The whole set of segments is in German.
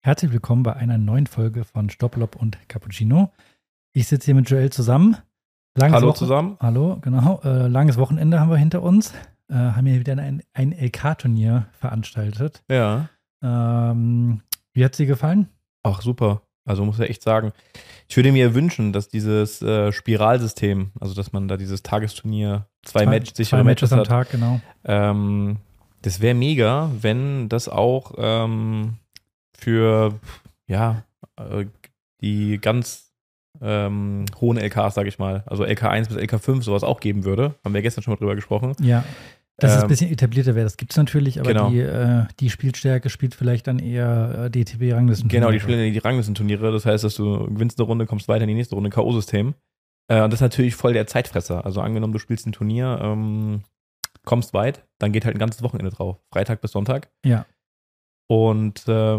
Herzlich willkommen bei einer neuen Folge von Stopplob und Cappuccino. Ich sitze hier mit Joel zusammen. Hallo zusammen. Hallo, genau. Langes Wochenende haben wir hinter uns. Haben hier wieder ein LK-Turnier veranstaltet. Ja. Wie hat es dir gefallen? Ach, super. Also muss ich echt sagen, ich würde mir wünschen, dass dieses Spiralsystem, also dass man da dieses Tagesturnier, zwei Matches am hat, Tag, genau. das wäre mega, wenn das auch für die ganz hohen LKs, sage ich mal, also LK1 bis LK5 sowas auch geben würde. Haben wir gestern schon mal drüber gesprochen. Ja, dass es ein bisschen etablierter wäre, das gibt es natürlich, aber genau. die Spielstärke spielt vielleicht dann eher DTB-Ranglistenturniere. Genau, die spielen die Ranglistenturniere, das heißt, dass du gewinnst eine Runde, kommst weiter in die nächste Runde, K.O.-System. Und das ist natürlich voll der Zeitfresser. Also angenommen, du spielst ein Turnier, kommst weit, dann geht halt ein ganzes Wochenende drauf. Freitag bis Sonntag. Ja. Und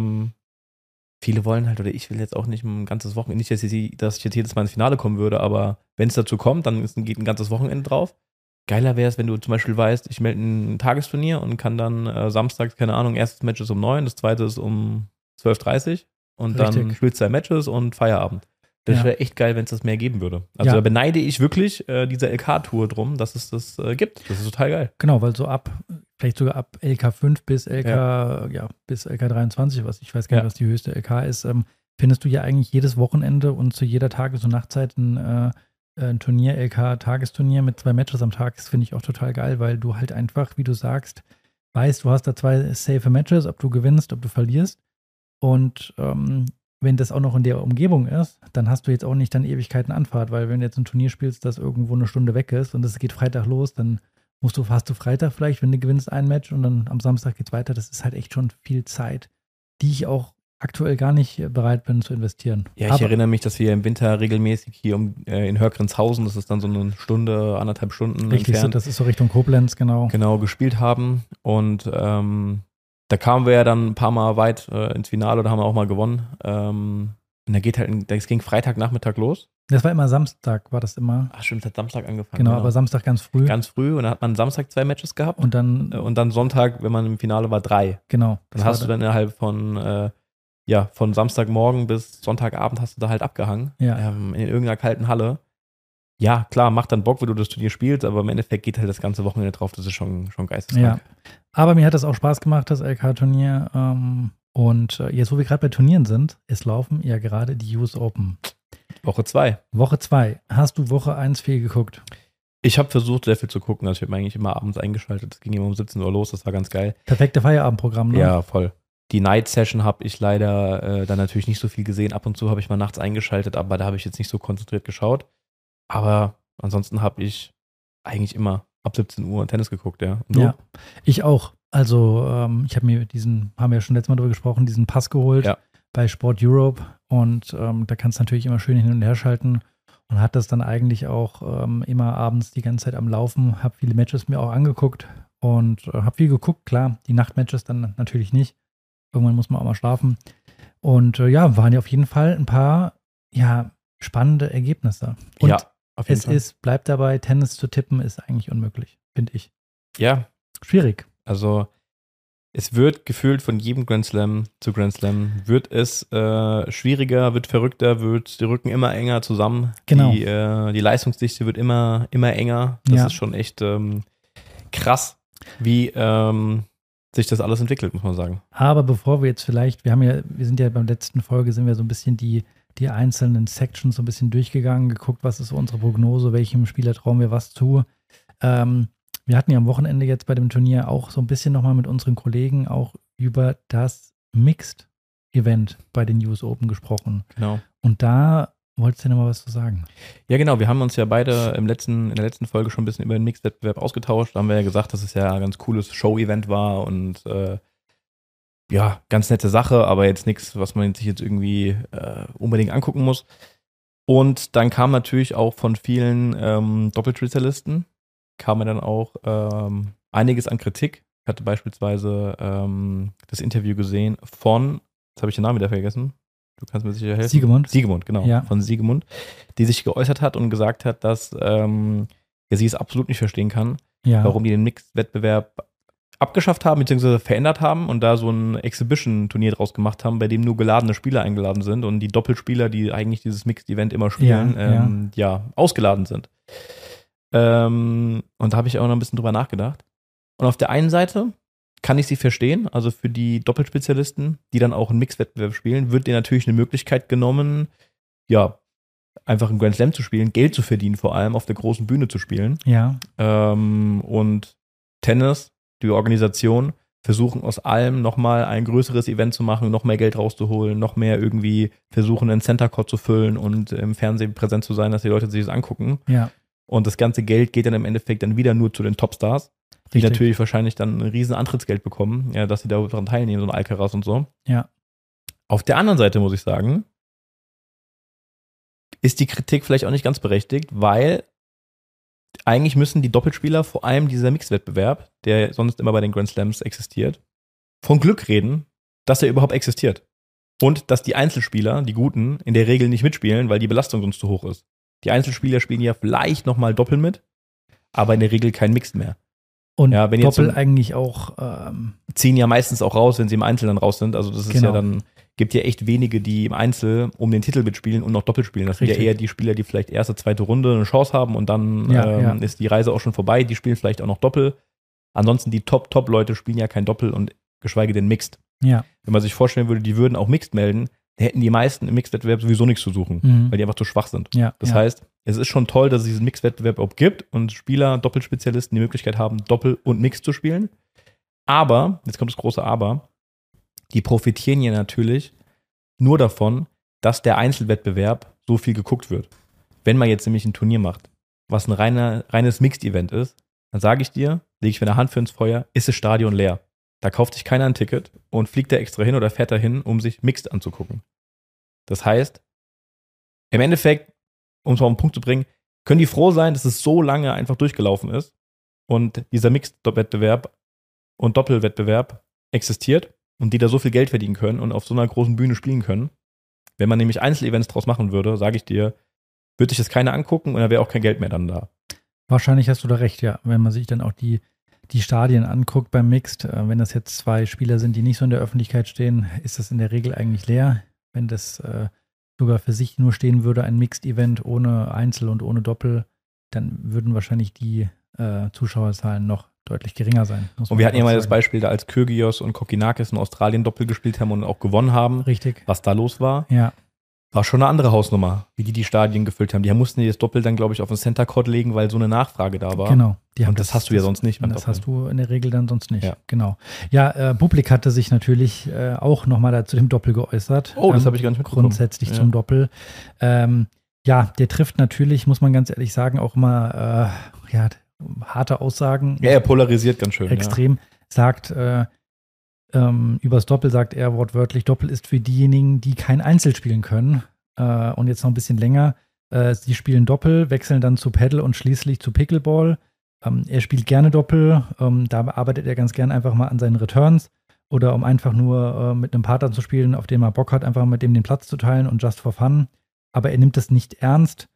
viele wollen halt, oder ich will jetzt auch nicht ein ganzes Wochenende, nicht, dass ich jetzt jedes Mal ins Finale kommen würde, aber wenn es dazu kommt, dann geht ein ganzes Wochenende drauf. Geiler wäre es, wenn du zum Beispiel weißt, ich melde ein Tagesturnier und kann dann samstags, keine Ahnung, erstes Match ist um 9, das zweite ist um 12:30 Uhr und Richtig. dann spielst du 2 Matches und Feierabend. Das wäre echt geil, wenn es das mehr geben würde. Also da beneide ich wirklich diese LK-Tour drum, dass es das gibt. Das ist total geil. Genau, weil so vielleicht sogar ab LK5 bis bis LK23, ich weiß gar nicht, was die höchste LK ist, findest du ja eigentlich jedes Wochenende und zu jeder Tages- und Nachtzeit ein Turnier, LK-Tagesturnier mit 2 Matches am Tag. Das finde ich auch total geil, weil du halt einfach, wie du sagst, weißt, du hast da 2 safe Matches, ob du gewinnst, ob du verlierst. Und wenn das auch noch in der Umgebung ist, dann hast du jetzt auch nicht dann Ewigkeiten Anfahrt, weil wenn du jetzt ein Turnier spielst, das irgendwo eine Stunde weg ist und es geht Freitag los, dann hast du Freitag vielleicht, wenn du gewinnst, ein Match und dann am Samstag geht's weiter. Das ist halt echt schon viel Zeit, die ich auch aktuell gar nicht bereit bin zu investieren. Ja, ich erinnere mich, dass wir im Winter regelmäßig hier in Hörgrenzhausen, das ist dann so eine Stunde, 1,5 Stunden entfernt. Das ist so Richtung Koblenz, genau. Genau, gespielt haben und da kamen wir ja dann ein paar Mal weit ins Finale, da haben wir auch mal gewonnen. Und das ging Freitagnachmittag los. Das war immer Samstag, war das immer. Ach stimmt, es hat Samstag angefangen. Genau, aber Samstag ganz früh. Ganz früh und dann hat man Samstag 2 Matches gehabt. Und dann Sonntag, wenn man im Finale war, 3. Genau. Dann hast du dann innerhalb von Samstagmorgen bis Sonntagabend hast du da halt abgehangen. Ja. In irgendeiner kalten Halle. Ja, klar, macht dann Bock, wenn du das Turnier spielst, aber im Endeffekt geht halt das ganze Wochenende drauf, das ist schon geisteskrank. Ja, aber mir hat das auch Spaß gemacht, das LK-Turnier. Und jetzt, wo wir gerade bei Turnieren sind, es laufen ja gerade die US Open. Woche 2. Woche 2. Hast du Woche 1 viel geguckt? Ich habe versucht, sehr viel zu gucken. Also ich habe mir eigentlich immer abends eingeschaltet. Es ging immer um 17 Uhr los, das war ganz geil. Perfekte Feierabendprogramm, ne? Ja, voll. Die Night Session habe ich leider dann natürlich nicht so viel gesehen. Ab und zu habe ich mal nachts eingeschaltet, aber da habe ich jetzt nicht so konzentriert geschaut. Aber ansonsten habe ich eigentlich immer ab 17 Uhr Tennis geguckt, ja. Und du? Ja, ich auch. Also ich habe mir haben wir ja schon letztes Mal drüber gesprochen, diesen Pass geholt bei Sport Europe und da kannst du natürlich immer schön hin und her schalten und hat das dann eigentlich auch immer abends die ganze Zeit am Laufen, habe viele Matches mir auch angeguckt und habe viel geguckt, klar, die Nachtmatches dann natürlich nicht. Irgendwann muss man auch mal schlafen. Und waren ja auf jeden Fall ein paar, spannende Ergebnisse. Und auf jeden Fall. Bleibt dabei, Tennis zu tippen ist eigentlich unmöglich, finde ich. Ja. Schwierig. Also es wird gefühlt von jedem Grand Slam zu Grand Slam, wird es schwieriger, wird verrückter, die Rücken immer enger zusammen. Genau. Die Leistungsdichte wird immer enger. Das ist schon echt krass, wie sich das alles entwickelt, muss man sagen. Aber bevor wir jetzt vielleicht, wir sind ja beim letzten Folge, sind wir so ein bisschen die einzelnen Sections so ein bisschen durchgegangen, geguckt, was ist so unsere Prognose, welchem Spieler trauen wir was zu. Wir hatten ja am Wochenende jetzt bei dem Turnier auch so ein bisschen nochmal mit unseren Kollegen auch über das Mixed-Event bei den US Open gesprochen. Genau. Und da wolltest du nochmal was zu sagen? Ja, genau. Wir haben uns ja beide in der letzten Folge schon ein bisschen über den Mixed-Wettbewerb ausgetauscht. Da haben wir ja gesagt, dass es ja ein ganz cooles Show-Event war und ganz nette Sache, aber jetzt nichts, was man sich jetzt irgendwie unbedingt angucken muss. Und dann kam natürlich auch von vielen Doppeltritalisten kam mir dann auch einiges an Kritik. Ich hatte beispielsweise das Interview gesehen von, jetzt habe ich den Namen wieder vergessen, du kannst mir sicher helfen. Siegemund, genau, von Siegemund, die sich geäußert hat und gesagt hat, dass sie es absolut nicht verstehen kann, warum die den Mixed-Wettbewerb abgeschafft haben bzw. verändert haben und da so ein Exhibition-Turnier draus gemacht haben, bei dem nur geladene Spieler eingeladen sind und die Doppelspieler, die eigentlich dieses Mixed-Event immer spielen, ausgeladen sind. Und da habe ich auch noch ein bisschen drüber nachgedacht. Und auf der einen Seite kann ich sie verstehen, also für die Doppelspezialisten, die dann auch einen Mixed-Wettbewerb spielen, wird denen natürlich eine Möglichkeit genommen, einfach einen Grand Slam zu spielen, Geld zu verdienen, vor allem auf der großen Bühne zu spielen. Ja. Und Tennis, die Organisation, versuchen aus allem nochmal ein größeres Event zu machen, noch mehr Geld rauszuholen, noch mehr irgendwie versuchen, einen Center Court zu füllen und im Fernsehen präsent zu sein, dass die Leute sich das angucken. Ja. Und das ganze Geld geht dann im Endeffekt dann wieder nur zu den Topstars, die natürlich wahrscheinlich dann ein riesen Antrittsgeld bekommen, dass sie daran teilnehmen, so ein Alcaraz und so. Ja. Auf der anderen Seite muss ich sagen, ist die Kritik vielleicht auch nicht ganz berechtigt, weil eigentlich müssen die Doppelspieler, vor allem dieser Mixed-Wettbewerb, der sonst immer bei den Grand Slams existiert, von Glück reden, dass er überhaupt existiert. Und dass die Einzelspieler, die Guten, in der Regel nicht mitspielen, weil die Belastung sonst zu hoch ist. Die Einzelspieler spielen ja vielleicht nochmal Doppel mit, aber in der Regel kein Mixed mehr. Und wenn Doppel eigentlich auch ziehen ja meistens auch raus, wenn sie im Einzel dann raus sind. Also das ist ja dann, gibt ja echt wenige, die im Einzel um den Titel mitspielen und noch Doppel spielen. Das sind ja eher die Spieler, die vielleicht erste, zweite Runde eine Chance haben und dann ist die Reise auch schon vorbei. Die spielen vielleicht auch noch Doppel. Ansonsten die Top-Leute spielen ja kein Doppel und geschweige denn Mixed. Ja. Wenn man sich vorstellen würde, die würden auch Mixed melden, dann hätten die meisten im Mixed-Wettbewerb sowieso nichts zu suchen, weil die einfach zu schwach sind. Ja. Das heißt, es ist schon toll, dass es diesen Mixed-Wettbewerb auch gibt und Spieler, Doppelspezialisten die Möglichkeit haben, Doppel und Mixed zu spielen. Aber, jetzt kommt das große Aber, die profitieren ja natürlich nur davon, dass der Einzelwettbewerb so viel geguckt wird. Wenn man jetzt nämlich ein Turnier macht, was ein reines Mixed-Event ist, dann sage ich dir, lege ich mir eine Hand für ins Feuer, ist das Stadion leer. Da kauft sich keiner ein Ticket und fliegt da extra hin oder fährt da hin, um sich Mixed anzugucken. Das heißt, im Endeffekt, um es mal auf den Punkt zu bringen, können die froh sein, dass es so lange einfach durchgelaufen ist und dieser Mixed-Wettbewerb und Doppelwettbewerb existiert und die da so viel Geld verdienen können und auf so einer großen Bühne spielen können. Wenn man nämlich Einzelevents draus machen würde, sage ich dir, würde sich das keiner angucken und da wäre auch kein Geld mehr dann da. Wahrscheinlich hast du da recht, ja. Wenn man sich dann auch die Stadien anguckt beim Mixed, wenn das jetzt zwei Spieler sind, die nicht so in der Öffentlichkeit stehen, ist das in der Regel eigentlich leer. Wenn das sogar für sich nur stehen würde, ein Mixed-Event ohne Einzel und ohne Doppel, dann würden wahrscheinlich die Zuschauerzahlen noch deutlich geringer sein. Und wir hatten ja mal das Beispiel, da als Kyrgios und Kokinakis in Australien Doppel gespielt haben und auch gewonnen haben. Richtig. Was da los war. Ja. War schon eine andere Hausnummer, wie die Stadien gefüllt haben. Die mussten das Doppel dann, glaube ich, auf den Center Court legen, weil so eine Nachfrage da war. Genau. Und das hast du ja sonst nicht. Das hast du in der Regel dann sonst nicht. Ja. Genau. Ja, Bublik hatte sich natürlich auch nochmal zu dem Doppel geäußert. Oh, das habe ich gar nicht mitbekommen. Grundsätzlich zum Doppel. Ja, der trifft natürlich, muss man ganz ehrlich sagen, auch immer harte Aussagen. Ja, er polarisiert ganz schön. Extrem. Sagt, übers Doppel sagt er wortwörtlich, Doppel ist für diejenigen, die kein Einzel spielen können. Und jetzt noch ein bisschen länger. Sie spielen Doppel, wechseln dann zu Paddle und schließlich zu Pickleball. Er spielt gerne Doppel. Da arbeitet er ganz gern einfach mal an seinen Returns. Oder um einfach nur mit einem Partner zu spielen, auf dem er Bock hat, einfach mit dem den Platz zu teilen und just for fun. Aber er nimmt das nicht ernst.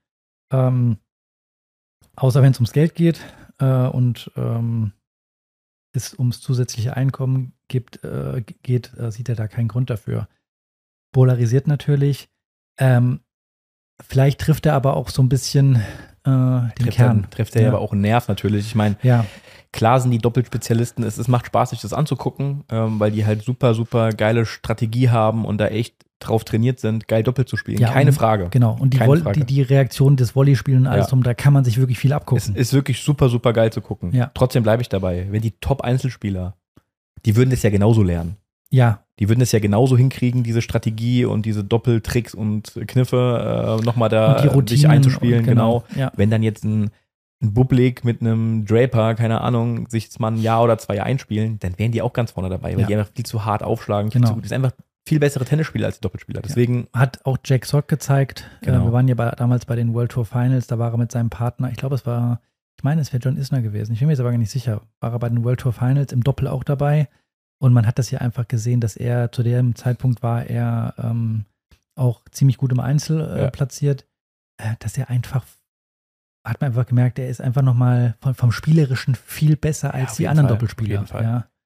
Außer wenn es ums Geld geht und es ums zusätzliche Einkommen geht, sieht er da keinen Grund dafür. Polarisiert natürlich. Vielleicht trifft er aber auch so ein bisschen den Kern. Trifft er aber auch einen Nerv natürlich. Ich meine, klar sind die Doppelspezialisten, es macht Spaß, sich das anzugucken, weil die halt super, super geile Strategie haben und da echt drauf trainiert sind, geil Doppel zu spielen. Ja, keine Frage. Genau. Und die Reaktion des Volleyspielen und alles drum, da kann man sich wirklich viel abgucken. Es ist wirklich super, super geil zu gucken. Ja. Trotzdem bleibe ich dabei. Wenn die Top-Einzelspieler, die würden das ja genauso lernen. Ja. Die würden es ja genauso hinkriegen, diese Strategie und diese Doppeltricks und Kniffe nochmal da sich einzuspielen. Genau. Ja. Wenn dann jetzt ein Bublik mit einem Draper, keine Ahnung, sich jetzt mal ein Jahr oder 2 einspielen, dann wären die auch ganz vorne dabei, weil die einfach viel zu hart aufschlagen. Genau. Das ist einfach viel bessere Tennisspieler als die Doppelspieler. Deswegen hat auch Jack Sock gezeigt. Genau. Wir waren ja damals bei den World Tour Finals, da war er mit seinem Partner, ich meine, es wäre John Isner gewesen. Ich bin mir jetzt aber gar nicht sicher. War er bei den World Tour Finals im Doppel auch dabei? Und man hat das ja einfach gesehen, dass er zu dem Zeitpunkt war er auch ziemlich gut im Einzel platziert, dass er einfach, hat man einfach gemerkt, er ist einfach nochmal vom Spielerischen viel besser als die anderen Doppelspieler. Auf jeden Fall.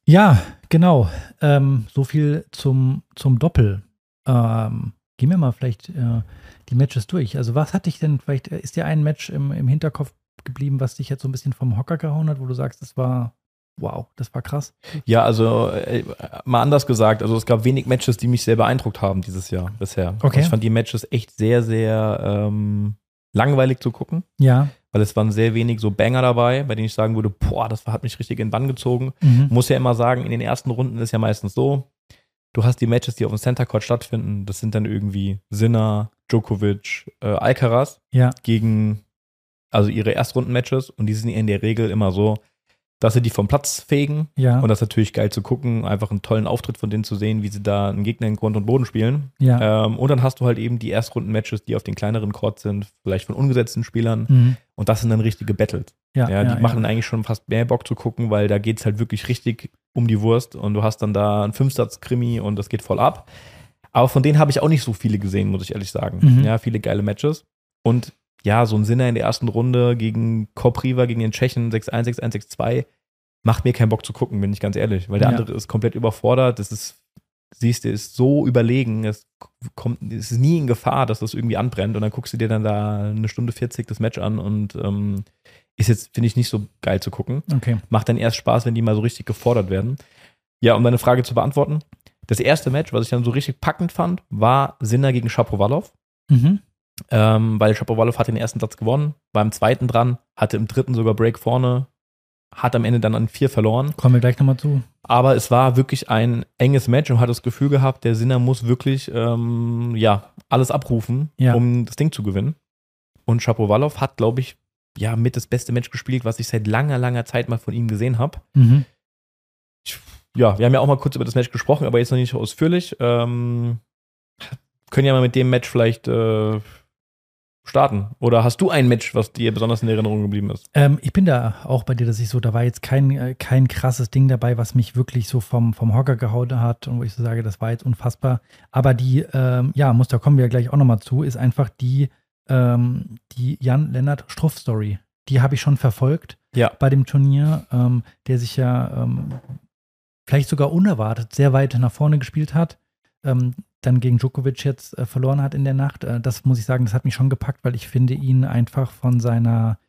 Ja, genau. So viel zum Doppel. Gehen wir mal vielleicht die Matches durch. Also was hat dich denn, vielleicht ist dir ein Match im Hinterkopf geblieben, was dich jetzt so ein bisschen vom Hocker gehauen hat, wo du sagst, das war krass. Ja, also mal anders gesagt, also es gab wenig Matches, die mich sehr beeindruckt haben dieses Jahr bisher. Okay. Also ich fand die Matches echt sehr, sehr langweilig zu gucken. Ja. Weil es waren sehr wenig so Banger dabei, bei denen ich sagen würde, boah, das hat mich richtig in den Bann gezogen. Muss ja immer sagen, in den ersten Runden ist ja meistens so, du hast die Matches, die auf dem Center Court stattfinden, das sind dann irgendwie Sinner, Djokovic, Alcaraz gegen, also ihre Erstrunden-Matches, und die sind in der Regel immer so, dass sie die vom Platz fegen. Ja. Und das ist natürlich geil zu gucken, einfach einen tollen Auftritt von denen zu sehen, wie sie da einen Gegner in Grund und Boden spielen. Ja. Und dann hast du halt eben die Erstrunden-Matches, die auf den kleineren Courts sind, vielleicht von ungesetzten Spielern. Und das sind dann richtige Battles. Die machen eigentlich schon fast mehr Bock zu gucken, weil da geht es halt wirklich richtig um die Wurst und du hast dann da einen Fünfsatz-Krimi und das geht voll ab. Aber von denen habe ich auch nicht so viele gesehen, muss ich ehrlich sagen. Ja, viele geile Matches. Und ja, so ein Sinner in der ersten Runde gegen Kopriva, gegen den Tschechen, 6-1, 6-1, 6-2, macht mir keinen Bock zu gucken, bin ich ganz ehrlich. Weil der andere ist komplett überfordert. Siehst du, ist so überlegen. Es ist nie in Gefahr, dass das irgendwie anbrennt. Und dann guckst du dir dann da 1:40 das Match an und ist jetzt, finde ich, nicht so geil zu gucken. Okay. Macht dann erst Spaß, wenn die mal so richtig gefordert werden. Ja, um deine Frage zu beantworten. Das erste Match, was ich dann so richtig packend fand, war Sinner gegen Shapovalov. Weil Shapovalov hat den ersten Satz gewonnen, war im zweiten dran, hatte im dritten sogar Break vorne, hat am Ende dann an 4 verloren. Kommen wir gleich nochmal zu. Aber es war wirklich ein enges Match und hat das Gefühl gehabt, der Sinner muss wirklich alles abrufen, um das Ding zu gewinnen. Und Shapovalov hat, glaube ich, mit das beste Match gespielt, was ich seit langer, langer Zeit mal von ihm gesehen habe. Wir haben ja auch mal kurz über das Match gesprochen, aber jetzt noch nicht so ausführlich. Können ja mal mit dem Match vielleicht starten. Oder hast du ein Match, was dir besonders in Erinnerung geblieben ist? Ich bin da auch bei dir, dass ich so, da war jetzt kein krasses Ding dabei, was mich wirklich so vom Hocker gehauen hat und wo ich so sage, das war jetzt unfassbar. Aber da kommen wir ja gleich auch nochmal zu, ist einfach die Jan-Lennart Struff-Story. Die habe ich schon verfolgt bei dem Turnier, der sich vielleicht sogar unerwartet sehr weit nach vorne gespielt hat. Dann gegen Djokovic jetzt verloren hat in der Nacht. Das muss ich sagen, das hat mich schon gepackt, weil ich finde ihn einfach von seiner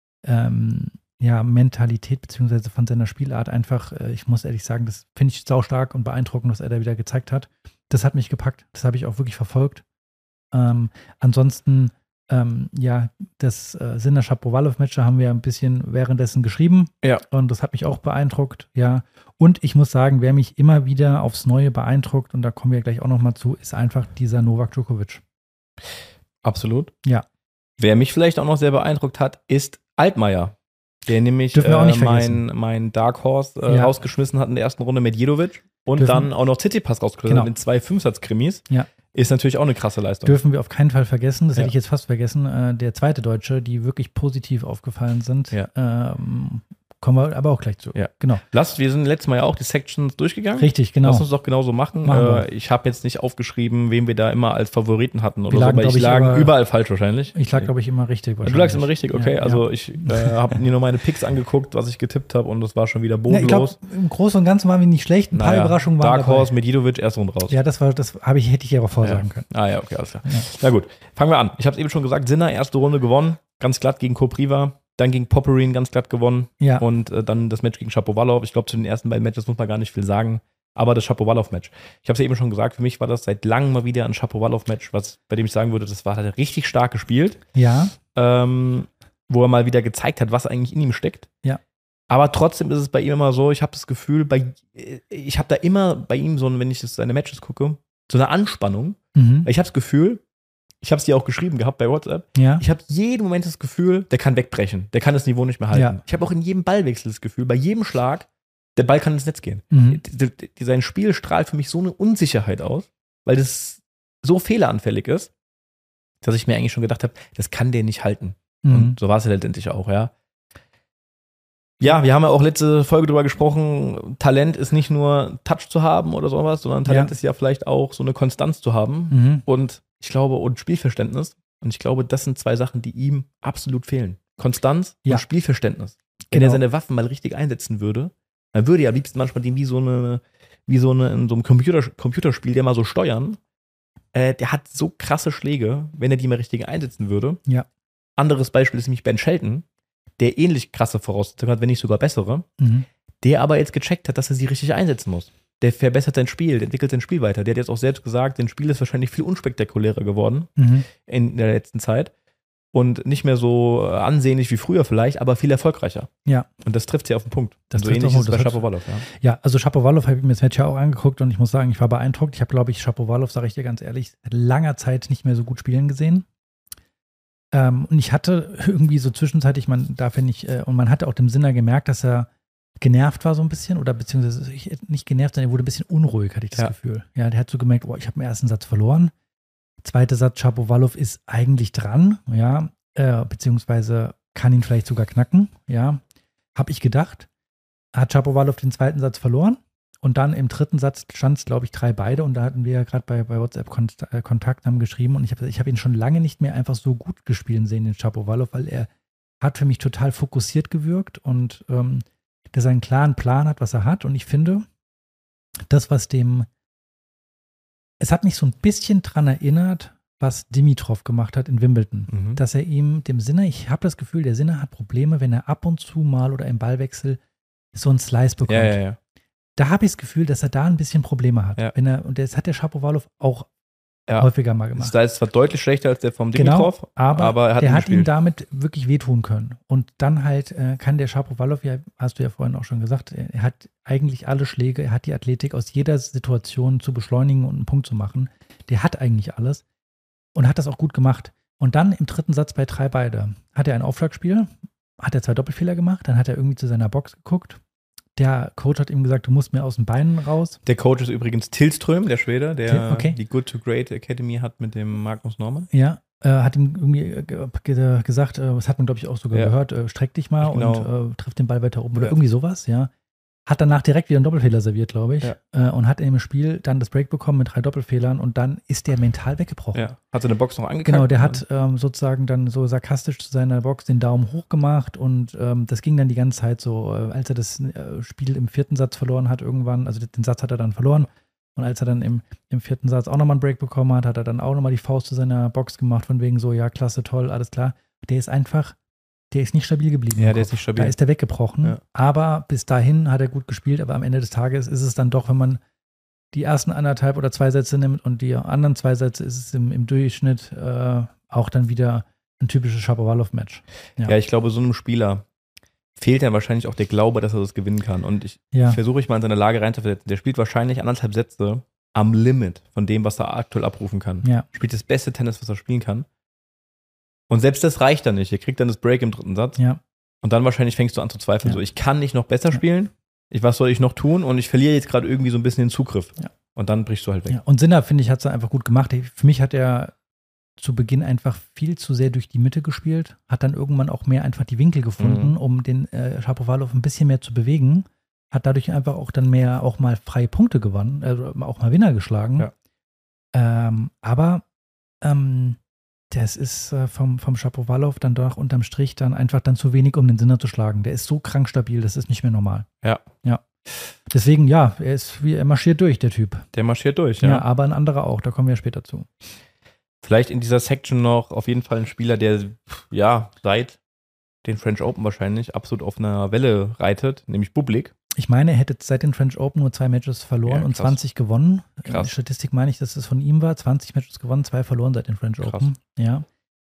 Mentalität beziehungsweise von seiner Spielart einfach, ich muss ehrlich sagen, das finde ich saustark und beeindruckend, was er da wieder gezeigt hat. Das hat mich gepackt. Das habe ich auch wirklich verfolgt. Ansonsten das Sinner-Shapovalov-Match, da haben wir ein bisschen währenddessen geschrieben. Ja. Und das hat mich auch beeindruckt, ja. Und ich muss sagen, wer mich immer wieder aufs Neue beeindruckt, und da kommen wir gleich auch noch mal zu, ist einfach dieser Novak Djokovic. Absolut. Ja. Wer mich vielleicht auch noch sehr beeindruckt hat, ist Altmaier. Der nämlich mein Dark Horse rausgeschmissen hat in der ersten Runde mit Medjedovic und dann auch noch Tsitsipas rausgeschmissen hat mit 2 Fünfsatz-Krimis. Ja. Ist natürlich auch eine krasse Leistung. Dürfen wir auf keinen Fall vergessen, das hätte ich jetzt fast vergessen, der zweite Deutsche, die wirklich positiv aufgefallen sind. Ja. Kommen wir aber auch gleich zu. Ja. Genau. Wir sind letztes Mal ja auch die Sections durchgegangen. Richtig, genau. Lass uns doch genauso machen. Ich habe jetzt nicht aufgeschrieben, wen wir da immer als Favoriten hatten oder so, aber ich lag überall falsch wahrscheinlich. Ich lag, glaube ich, immer richtig. Du lagst immer richtig, okay. Ja, also ich habe mir nur meine Picks angeguckt, was ich getippt habe, und das war schon wieder bodenlos. Ich glaube, im Großen und Ganzen waren wir nicht schlecht. Ein paar Überraschungen waren Dark Horse, Medjedovic, erste Runde raus. Ja, hätte ich aber vorsagen können. Ja, okay, alles klar. Ja. Na gut, fangen wir an. Ich habe es eben schon gesagt, Sinner, erste Runde gewonnen, ganz glatt gegen Kopriva. Dann gegen Popperin ganz glatt gewonnen. Ja. Und dann das Match gegen Shapovalov. Ich glaube, zu den ersten beiden Matches muss man gar nicht viel sagen. Aber das Shapovalov-Match. Ich habe es ja eben schon gesagt, für mich war das seit langem mal wieder ein Shapovalov-Match, bei dem ich sagen würde, das war halt richtig stark gespielt. Ja. Wo er mal wieder gezeigt hat, was eigentlich in ihm steckt. Ja. Aber trotzdem ist es bei ihm immer so, ich habe das Gefühl, ich habe da immer bei ihm so, wenn ich seine Matches gucke, so eine Anspannung. Ich habe das Gefühl, ich habe es dir auch geschrieben gehabt bei WhatsApp. Ja. Ich habe jeden Moment das Gefühl, der kann wegbrechen. Der kann das Niveau nicht mehr halten. Ja. Ich habe auch in jedem Ballwechsel das Gefühl, bei jedem Schlag, der Ball kann ins Netz gehen. Sein Spiel strahlt für mich so eine Unsicherheit aus, weil das so fehleranfällig ist, dass ich mir eigentlich schon gedacht habe, das kann der nicht halten. Und so war es ja letztendlich auch, ja. Ja, wir haben ja auch letzte Folge drüber gesprochen, Talent ist nicht nur Touch zu haben oder sowas, sondern Talent ist ja vielleicht auch so eine Konstanz zu haben. Und ich glaube, und Spielverständnis. Und ich glaube, das sind 2 Sachen, die ihm absolut fehlen. Konstanz und Spielverständnis. Wenn er seine Waffen mal richtig einsetzen würde, Man würde ja am liebsten manchmal den wie so in so einem Computerspiel, der mal so steuern. Der hat so krasse Schläge, wenn er die mal richtig einsetzen würde. Ja. Anderes Beispiel ist nämlich Ben Shelton, der ähnlich krasse Voraussetzungen hat, wenn nicht sogar bessere, der aber jetzt gecheckt hat, dass er sie richtig einsetzen muss. Der verbessert sein Spiel, der entwickelt sein Spiel weiter. Der hat jetzt auch selbst gesagt, sein Spiel ist wahrscheinlich viel unspektakulärer geworden in der letzten Zeit und nicht mehr so ansehnlich wie früher vielleicht, aber viel erfolgreicher. Ja. Und das trifft sie auf den Punkt. Das so ähnlich ist es bei Shapovalov, ja. Ja, also Shapovalov habe ich mir das Match ja auch angeguckt und ich muss sagen, ich war beeindruckt. Ich habe, glaube ich, Shapovalov, sage ich dir ganz ehrlich, seit langer Zeit nicht mehr so gut spielen gesehen. Und ich hatte irgendwie so zwischenzeitlich, und man hatte auch dem Sinner gemerkt, dass er genervt war so ein bisschen oder beziehungsweise nicht genervt, sondern er wurde ein bisschen unruhig, hatte ich das Gefühl. Ja, der hat so gemerkt, ich habe den ersten Satz verloren. Zweiter Satz, Shapovalov ist eigentlich dran, ja, beziehungsweise kann ihn vielleicht sogar knacken, ja, habe ich gedacht. Hat Shapovalov den zweiten Satz verloren und dann im dritten Satz stand es, glaube ich, 3-3 und da hatten wir ja gerade bei WhatsApp Kontakt, haben geschrieben und ich hab ihn schon lange nicht mehr einfach so gut gespielt sehen, den Shapovalov, weil er hat für mich total fokussiert gewirkt und der seinen klaren Plan hat, was er hat und ich finde, es hat mich so ein bisschen dran erinnert, was Dimitrov gemacht hat in Wimbledon. Dass er dem Sinner, ich habe das Gefühl, der Sinner hat Probleme, wenn er ab und zu mal oder im Ballwechsel so einen Slice bekommt. Ja. Da habe ich das Gefühl, dass er da ein bisschen Probleme hat. Ja. Und das hat der Shapovalov auch häufiger mal gemacht. Das ist zwar deutlich schlechter als der vom Dimitrov, genau, aber er hat der hat ihm damit wirklich wehtun können. Und dann halt kann der Shapovalov, ja, hast du ja vorhin auch schon gesagt, er hat eigentlich alle Schläge, er hat die Athletik aus jeder Situation zu beschleunigen und einen Punkt zu machen. Der hat eigentlich alles und hat das auch gut gemacht. Und dann im dritten Satz bei 3-3 hat er ein Aufschlagspiel, hat er 2 Doppelfehler gemacht, dann hat er irgendwie zu seiner Box geguckt. Der Coach hat ihm gesagt, du musst mir aus den Beinen raus. Der Coach ist übrigens Tillström, der Schwede, der die Good to Great Academy hat mit dem Magnus Norman. Ja, hat ihm irgendwie gesagt, das hat man, glaube ich, auch sogar gehört, streck dich mal und triff den Ball weiter oben oder irgendwie sowas, ja. Hat danach direkt wieder einen Doppelfehler serviert, glaube ich. Ja. Und hat im Spiel dann das Break bekommen mit 3 Doppelfehlern und dann ist der mental weggebrochen. Ja. Hat seine Box noch angekackt. Genau, der hat sozusagen dann so sarkastisch zu seiner Box den Daumen hoch gemacht und das ging dann die ganze Zeit so, als er das Spiel im 4. Satz verloren hat irgendwann, also den Satz hat er dann verloren und als er dann im 4. Satz auch nochmal einen Break bekommen hat er dann auch nochmal die Faust zu seiner Box gemacht von wegen so, ja, klasse, toll, alles klar. Der ist nicht stabil geblieben. Ja, der ist nicht stabil. Da ist er weggebrochen. Ja. Aber bis dahin hat er gut gespielt. Aber am Ende des Tages ist es dann doch, wenn man die ersten 1,5 oder 2 Sätze nimmt und die anderen 2 Sätze, ist es im Durchschnitt auch dann wieder ein typisches Shapovalov-Match. Ja, ich glaube, so einem Spieler fehlt dann wahrscheinlich auch der Glaube, dass er das gewinnen kann. Und ich versuche mal in seine Lage reinzuversetzen. Der spielt wahrscheinlich 1,5 Sätze am Limit von dem, was er aktuell abrufen kann. Ja. Spielt das beste Tennis, was er spielen kann. Und selbst das reicht dann nicht. Er kriegt dann das Break im 3. Satz. Ja. Und dann wahrscheinlich fängst du an zu zweifeln. So, ich kann nicht noch besser spielen. Was soll ich noch tun? Und ich verliere jetzt gerade irgendwie so ein bisschen den Zugriff. Ja. Und dann brichst du halt weg. Ja. Und Sinner, finde ich, hat es einfach gut gemacht. Für mich hat er zu Beginn einfach viel zu sehr durch die Mitte gespielt. Hat dann irgendwann auch mehr einfach die Winkel gefunden, um den Shapovalov ein bisschen mehr zu bewegen. Hat dadurch einfach auch dann mehr auch mal freie Punkte gewonnen. Also auch mal Winner geschlagen. Ja. Aber das ist vom Shapovalov dann doch unterm Strich dann einfach dann zu wenig, um den Sinner zu schlagen. Der ist so krank stabil, das ist nicht mehr normal. Ja. Deswegen, er marschiert durch, der Typ. Der marschiert durch, ja. Ja, aber ein anderer auch, da kommen wir später zu. Vielleicht in dieser Section noch auf jeden Fall ein Spieler, der seit den French Open wahrscheinlich absolut auf einer Welle reitet, nämlich Bublik. Ich meine, er hätte seit den French Open nur 2 Matches verloren und 20 gewonnen. Krass. Die Statistik meine ich, dass es von ihm war. 20 Matches gewonnen, 2 verloren seit den French Open. Ja.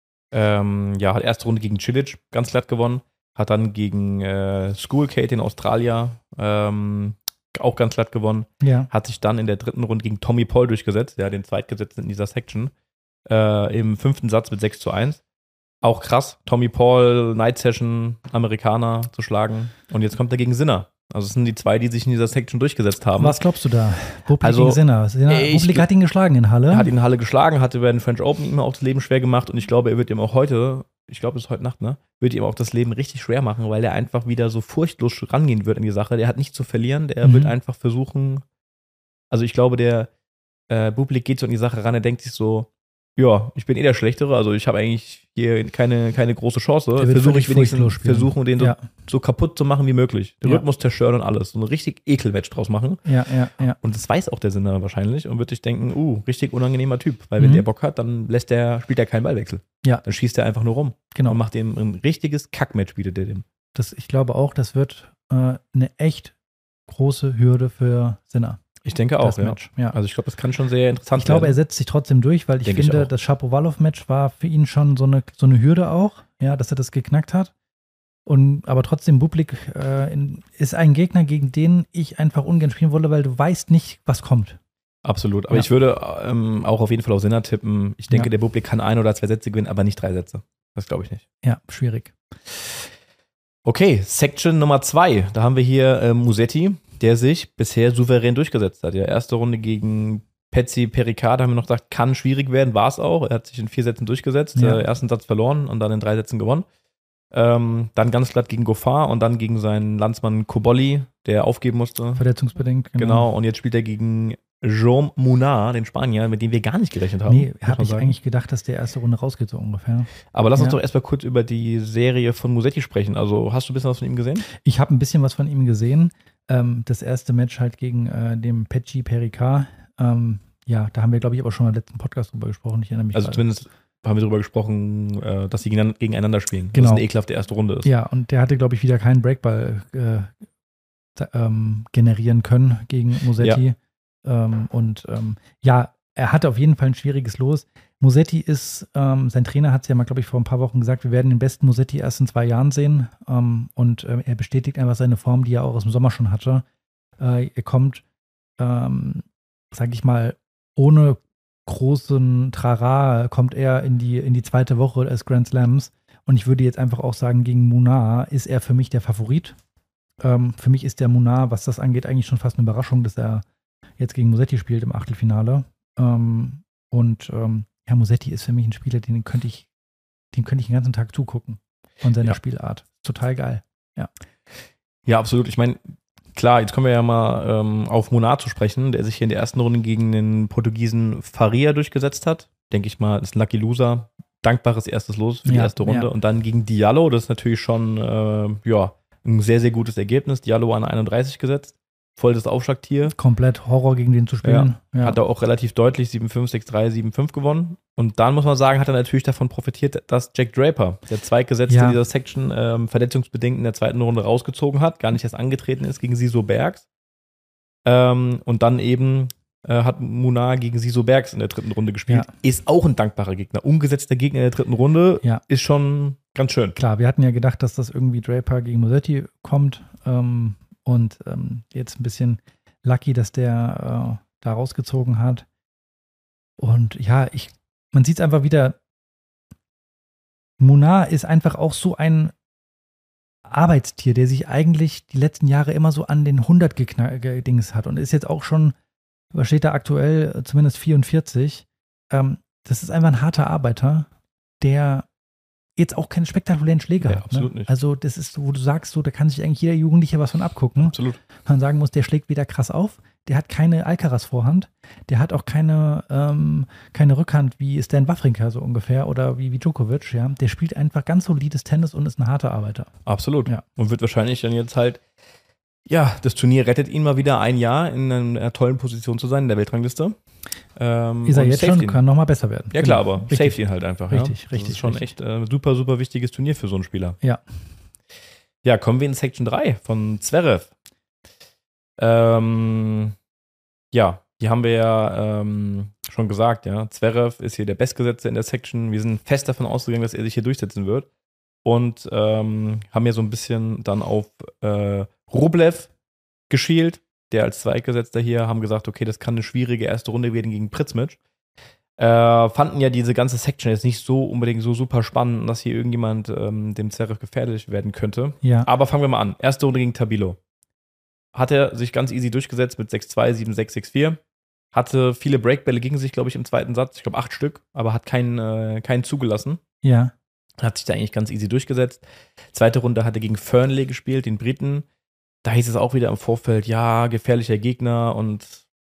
Hat erste Runde gegen Cilic ganz glatt gewonnen. Hat dann gegen Schoolkate, den Australier, auch ganz glatt gewonnen. Ja. Hat sich dann in der 3. Runde gegen Tommy Paul durchgesetzt, den Zweitgesetzten in dieser Section. Im 5. Satz mit 6-1. Auch krass, Tommy Paul, Night Session, Amerikaner zu schlagen. Und jetzt kommt er gegen Sinner. Also es sind die 2, die sich in dieser Section durchgesetzt haben. Was glaubst du da? Bublik gegen Sinner. Bublik hat ihn geschlagen in Halle. Er hat ihn in Halle geschlagen, hatte bei den French Open ihm auch das Leben schwer gemacht und ich glaube, er wird ihm auch heute, ich glaube, es ist heute Nacht, wird ihm auch das Leben richtig schwer machen, weil er einfach wieder so furchtlos rangehen wird in die Sache. Der hat nichts zu verlieren, der wird einfach versuchen, also ich glaube, der Bublik geht so in die Sache ran, er denkt sich so, ja, ich bin der Schlechtere, also ich habe eigentlich hier keine große Chance. Der wird Versuche ich völlig wenigstens furchtlos spielen. den so kaputt zu machen wie möglich. Den Ja. Rhythmus zerstören und alles. So ein richtig Ekelmatch draus machen. Ja. Und das weiß auch der Sinner wahrscheinlich und wird sich denken, richtig unangenehmer Typ. Weil wenn der Bock hat, dann spielt er keinen Ballwechsel. Ja. Dann schießt er einfach nur rum. Genau. Und macht dem ein richtiges Kackmatch, bietet er dem. Ich glaube auch, das wird eine echt große Hürde für Sinner. Ich denke auch, das Match. Ja. Also ich glaube, das kann schon sehr interessant Ich glaube, werden. er setzt sich trotzdem durch, weil ich finde, das Shapovalov-Match war für ihn schon so eine Hürde auch, ja, dass er das geknackt hat. Aber trotzdem, Bublik ist ein Gegner, gegen den ich einfach ungern spielen wolle, weil du weißt nicht, was kommt. Absolut. Aber ich würde auch auf jeden Fall auf Sinner tippen. Ich denke, der Bublik kann 1 oder 2 Sätze gewinnen, aber nicht 3 Sätze. Das glaube ich nicht. Ja, schwierig. Okay, Section Nummer 2. Da haben wir hier Musetti, der sich bisher souverän durchgesetzt hat. Ja, erste Runde gegen Petsy Pericard, haben wir noch gesagt, kann schwierig werden, war es auch. Er hat sich in 4 Sätzen durchgesetzt, ersten Satz verloren und dann in 3 Sätzen gewonnen. Dann ganz glatt gegen Goffard und dann gegen seinen Landsmann Cobolli, der aufgeben musste. Verletzungsbedingt, genau. Und jetzt spielt er gegen Jaume Munar, den Spanier, mit dem wir gar nicht gerechnet haben. Nee, habe ich eigentlich gedacht, dass der erste Runde rausgeht, so ungefähr. Aber lass uns doch erstmal kurz über die Serie von Musetti sprechen. Also, hast du ein bisschen was von ihm gesehen? Ich habe ein bisschen was von ihm gesehen. Das erste Match halt gegen den Petsy Pericard. Da haben wir, glaube ich, aber schon im letzten Podcast drüber gesprochen. Ich erinnere mich. Also zumindest haben wir darüber gesprochen, dass sie gegeneinander spielen. Genau. Dass es eine ekelhafte erste Runde ist. Ja, und der hatte, glaube ich, wieder keinen Breakball generieren können gegen Musetti. Er hatte auf jeden Fall ein schwieriges Los. Musetti ist, sein Trainer hat es ja mal, glaube ich, vor ein paar Wochen gesagt, wir werden den besten Musetti erst in 2 Jahren sehen. Er bestätigt einfach seine Form, die er auch aus dem Sommer schon hatte. Er kommt, sage ich mal, ohne großen Trara kommt er in die zweite Woche des Grand Slams. Und ich würde jetzt einfach auch sagen, gegen Munar ist er für mich der Favorit. Für mich ist der Munar, was das angeht, eigentlich schon fast eine Überraschung, dass er jetzt gegen Musetti spielt im Achtelfinale. Musetti ist für mich ein Spieler, den könnte ich den ganzen Tag zugucken von seiner Spielart. Total geil. Ja, absolut. Ich meine, klar, jetzt kommen wir ja mal auf Munar zu sprechen, der sich hier in der ersten Runde gegen den Portugiesen Faria durchgesetzt hat. Denke ich mal, ist ein Lucky Loser. Dankbares erstes Los für die erste Runde. Und dann gegen Diallo, das ist natürlich schon ein sehr, sehr gutes Ergebnis. Diallo an 31 gesetzt. Voll das Aufschlagtier. Komplett Horror gegen den zu spielen. Ja. Hat er auch relativ deutlich 7-5, 6-3, 7-5 gewonnen. Und dann muss man sagen, hat er natürlich davon profitiert, dass Jack Draper, der Zweitgesetzte in dieser Section, verletzungsbedingt in der zweiten Runde rausgezogen hat, gar nicht erst angetreten ist gegen Siso Bergs. Und dann eben hat Munar gegen Siso Bergs in der dritten Runde gespielt. Ja. Ist auch ein dankbarer Gegner. Umgesetzter Gegner in der dritten Runde ist schon ganz schön. Klar, wir hatten ja gedacht, dass das irgendwie Draper gegen Musetti kommt. Und jetzt ein bisschen lucky, dass der da rausgezogen hat. Und man sieht es einfach wieder, Munar ist einfach auch so ein Arbeitstier, der sich eigentlich die letzten Jahre immer so an den 100 gedings hat und ist jetzt auch schon, was steht da aktuell, zumindest 44. Das ist einfach ein harter Arbeiter, der jetzt auch keine spektakulären Schläge hat. Absolut nicht. Also das ist, wo du sagst, da kann sich eigentlich jeder Jugendliche was von abgucken. Absolut. Man sagen muss, der schlägt wieder krass auf. Der hat keine Alcaraz-Vorhand. Der hat auch keine Rückhand wie Stan Wawrinka so ungefähr oder wie Djokovic. Ja. Der spielt einfach ganz solides Tennis und ist ein harter Arbeiter. Absolut. Ja. Und wird wahrscheinlich dann jetzt halt, das Turnier rettet ihn mal wieder ein Jahr in einer tollen Position zu sein in der Weltrangliste. Ist er jetzt schon, kann nochmal besser werden. Ja klar, aber saved ihn halt einfach. Richtig. Das ist schon echt super, super wichtiges Turnier für so einen Spieler. Ja. Ja, kommen wir in Section 3 von Zverev. Die haben wir ja schon gesagt, ja. Zverev ist hier der Bestgesetzte in der Section. Wir sind fest davon ausgegangen, dass er sich hier durchsetzen wird. Und haben ja so ein bisschen dann auf Rublev geschielt, der als Zweitgesetzter hier, haben gesagt, okay, das kann eine schwierige erste Runde werden gegen Pritzmic. Fanden ja diese ganze Section jetzt nicht so unbedingt so super spannend, dass hier irgendjemand dem Zverev gefährlich werden könnte. Ja. Aber fangen wir mal an. Erste Runde gegen Tabilo. Hat er sich ganz easy durchgesetzt mit 6-2, 7-6, 6-4. Hatte viele Breakbälle gegen sich, glaube ich, im zweiten Satz. Ich glaube 8 Stück, aber hat keinen zugelassen. Ja. Hat sich da eigentlich ganz easy durchgesetzt. Zweite Runde hat er gegen Fernley gespielt, den Briten. Da hieß es auch wieder im Vorfeld, gefährlicher Gegner und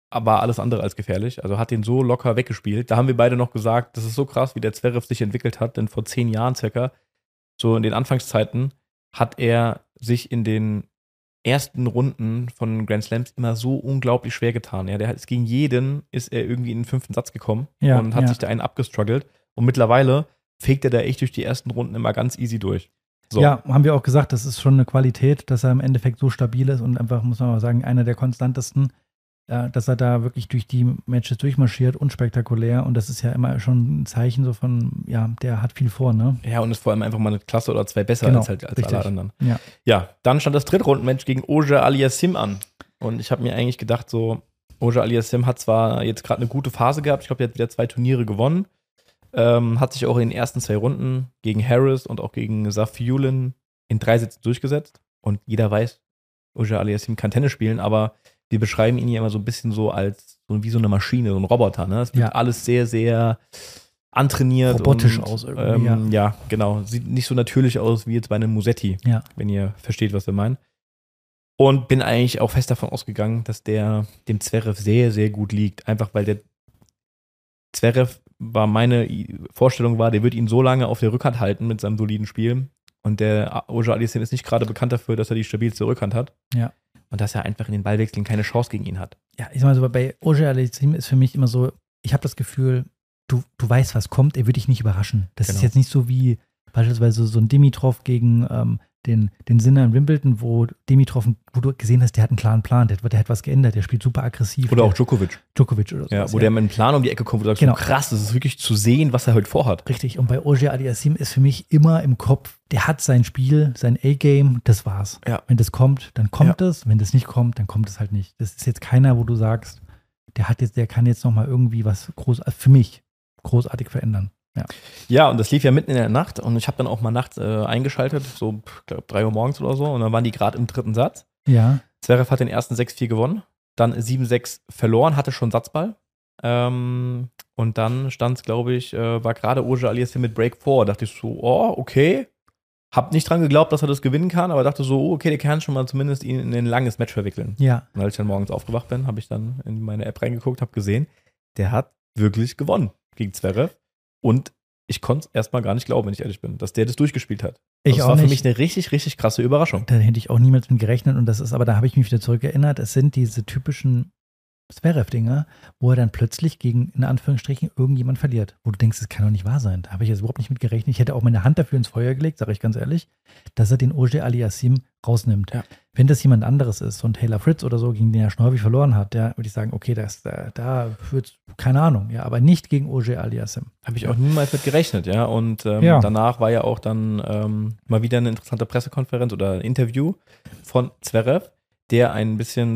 aber alles andere als gefährlich. Also hat den so locker weggespielt. Da haben wir beide noch gesagt, das ist so krass, wie der Zverev sich entwickelt hat, denn vor 10 Jahren circa, so in den Anfangszeiten, hat er sich in den ersten Runden von Grand Slams immer so unglaublich schwer getan. Ja, gegen jeden ist er irgendwie in den 5. Satz gekommen und hat sich da einen abgestruggelt. Und mittlerweile fegt er da echt durch die ersten Runden immer ganz easy durch. So. Ja, haben wir auch gesagt, das ist schon eine Qualität, dass er im Endeffekt so stabil ist und einfach, muss man mal sagen, einer der konstantesten, dass er da wirklich durch die Matches durchmarschiert, unspektakulär. Und das ist ja immer schon ein Zeichen so von, ja, der hat viel vor, ne? Ja, und ist vor allem einfach mal eine Klasse oder 2 besser als alle anderen. Ja, dann stand das Drittrundenmatch gegen Auger Aliassime an. Und ich habe mir eigentlich gedacht, so, Auger Aliassime hat zwar jetzt gerade eine gute Phase gehabt, ich glaube, er hat wieder 2 Turniere gewonnen, hat sich auch in den ersten 2 Runden gegen Harris und auch gegen Safiullin in 3 Sätzen durchgesetzt. Und jeder weiß, Auger Aliassime kann Tennis spielen, aber wir beschreiben ihn ja immer so ein bisschen so als wie so eine Maschine, so ein Roboter. Ne? Es wird alles sehr, sehr antrainiert. Robotisch aus irgendwie. Ja, genau. Sieht nicht so natürlich aus wie jetzt bei einem Musetti, wenn ihr versteht, was wir meinen. Und bin eigentlich auch fest davon ausgegangen, dass der dem Zverev sehr, sehr gut liegt. Einfach weil der Zverev meine Vorstellung war, der wird ihn so lange auf der Rückhand halten mit seinem soliden Spiel. Und der Auger Aliassime ist nicht gerade bekannt dafür, dass er die stabilste Rückhand hat. Ja. Und dass er einfach in den Ballwechseln keine Chance gegen ihn hat. Ja, ich sag mal so, bei Auger Aliassime ist für mich immer so, ich habe das Gefühl, du weißt, was kommt, er wird dich nicht überraschen. Das ist jetzt nicht so wie beispielsweise so ein Dimitrov gegen den Sinner in Wimbledon, wo Dimitrov, wo du gesehen hast, der hat einen klaren Plan, der hat was geändert, der spielt super aggressiv. Oder auch Djokovic oder so. Ja, wo der mit einem Plan um die Ecke kommt, wo du sagst, so krass, das ist wirklich zu sehen, was er heute vorhat. Richtig, und bei Auger Aliassime ist für mich immer im Kopf, der hat sein Spiel, sein A-Game, das war's. Ja. Wenn das kommt, dann kommt es, wenn das nicht kommt, dann kommt es halt nicht. Das ist jetzt keiner, wo du sagst, der kann jetzt nochmal irgendwie was für mich großartig verändern. Ja, und das lief ja mitten in der Nacht und ich habe dann auch mal nachts eingeschaltet, so, ich glaube 3 Uhr morgens oder so, und dann waren die gerade im 3. Satz. Ja. Zverev hat den ersten 6-4 gewonnen, dann 7-6 verloren, hatte schon Satzball. Und dann stand es, glaube ich, war gerade Auger Aliassime mit Break 4. Dachte ich so, oh, okay. Hab nicht dran geglaubt, dass er das gewinnen kann, aber dachte so, okay, der kann schon mal zumindest ihn in ein langes Match verwickeln. Ja. Und als ich dann morgens aufgewacht bin, habe ich dann in meine App reingeguckt, habe gesehen, der hat wirklich gewonnen gegen Zverev. Und ich konnte es erstmal gar nicht glauben, wenn ich ehrlich bin, dass der das durchgespielt hat. Das war für mich eine richtig, richtig krasse Überraschung. Da hätte ich auch niemals mit gerechnet und da habe ich mich wieder zurückerinnert, es sind diese typischen Zverev-Dinger, wo er dann plötzlich gegen, in Anführungsstrichen, irgendjemand verliert. Wo du denkst, das kann doch nicht wahr sein. Da habe ich jetzt überhaupt nicht mit gerechnet. Ich hätte auch meine Hand dafür ins Feuer gelegt, sage ich ganz ehrlich, dass er den Auger Aliassime rausnimmt. Ja. Wenn das jemand anderes ist, so ein Taylor Fritz oder so, gegen den er schon häufig verloren hat, würde ich sagen, okay, da wird keine Ahnung, ja, aber nicht gegen Auger Aliassime. Habe ich auch niemals mit gerechnet, ja. Und danach war ja auch dann mal wieder eine interessante Pressekonferenz oder ein Interview von Zverev, der ein bisschen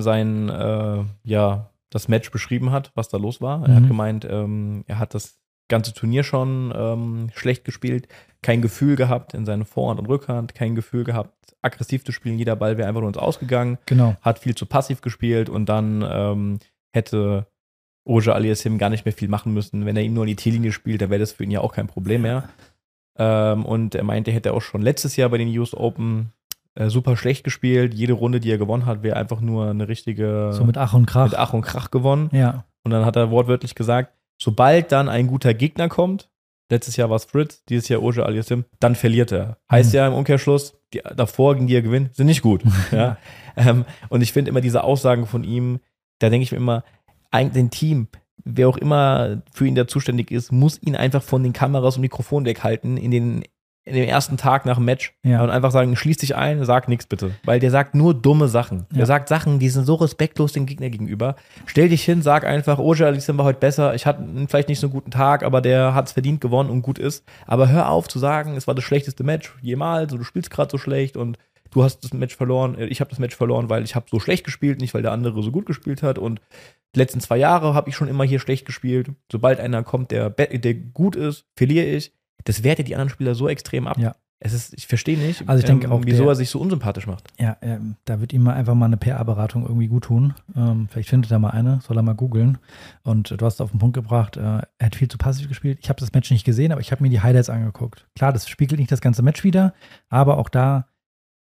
das Match beschrieben hat, was da los war. Er hat gemeint, er hat das ganze Turnier schon schlecht gespielt, kein Gefühl gehabt in seiner Vorhand und Rückhand, kein Gefühl gehabt, aggressiv zu spielen, jeder Ball wäre einfach nur ins Ausgegangen, hat viel zu passiv gespielt und dann hätte Auger Aliassime gar nicht mehr viel machen müssen. Wenn er ihm nur an die T-Linie spielt, dann wäre das für ihn ja auch kein Problem mehr. Und er meinte, er hätte auch schon letztes Jahr bei den US Open super schlecht gespielt. Jede Runde, die er gewonnen hat, wäre einfach nur eine richtige... So mit Ach und Krach. Mit Ach und Krach gewonnen. Ja. Und dann hat er wortwörtlich gesagt, sobald dann ein guter Gegner kommt, letztes Jahr war es Fritz, dieses Jahr Auger Aliassime, dann verliert er. Heißt ja im Umkehrschluss, die davor, gegen die er gewinnt, sind nicht gut. Ja? Und ich finde immer diese Aussagen von ihm, da denke ich mir immer, ein Team, wer auch immer für ihn da zuständig ist, muss ihn einfach von den Kameras und Mikrofon weghalten in dem ersten Tag nach dem Match und einfach sagen, schließ dich ein, sag nichts bitte. Weil der sagt nur dumme Sachen. Der sagt Sachen, die sind so respektlos dem Gegner gegenüber. Stell dich hin, sag einfach, Auger Aliassime war heute besser, ich hatte vielleicht nicht so einen guten Tag, aber der hat es verdient gewonnen und gut ist. Aber hör auf zu sagen, es war das schlechteste Match jemals, du spielst gerade so schlecht und du hast das Match verloren, ich habe das Match verloren, weil ich habe so schlecht gespielt, nicht weil der andere so gut gespielt hat und die letzten 2 Jahre habe ich schon immer hier schlecht gespielt. Sobald einer kommt, der gut ist, verliere ich. Das wertet die anderen Spieler so extrem ab. Ja. Ich verstehe nicht, also ich denke auch, wieso er sich so unsympathisch macht. Ja, da wird ihm einfach mal eine PR-Beratung irgendwie gut tun. Vielleicht findet er mal eine, soll er mal googeln. Und du hast es auf den Punkt gebracht, er hat viel zu passiv gespielt. Ich habe das Match nicht gesehen, aber ich habe mir die Highlights angeguckt. Klar, das spiegelt nicht das ganze Match wieder, aber auch da,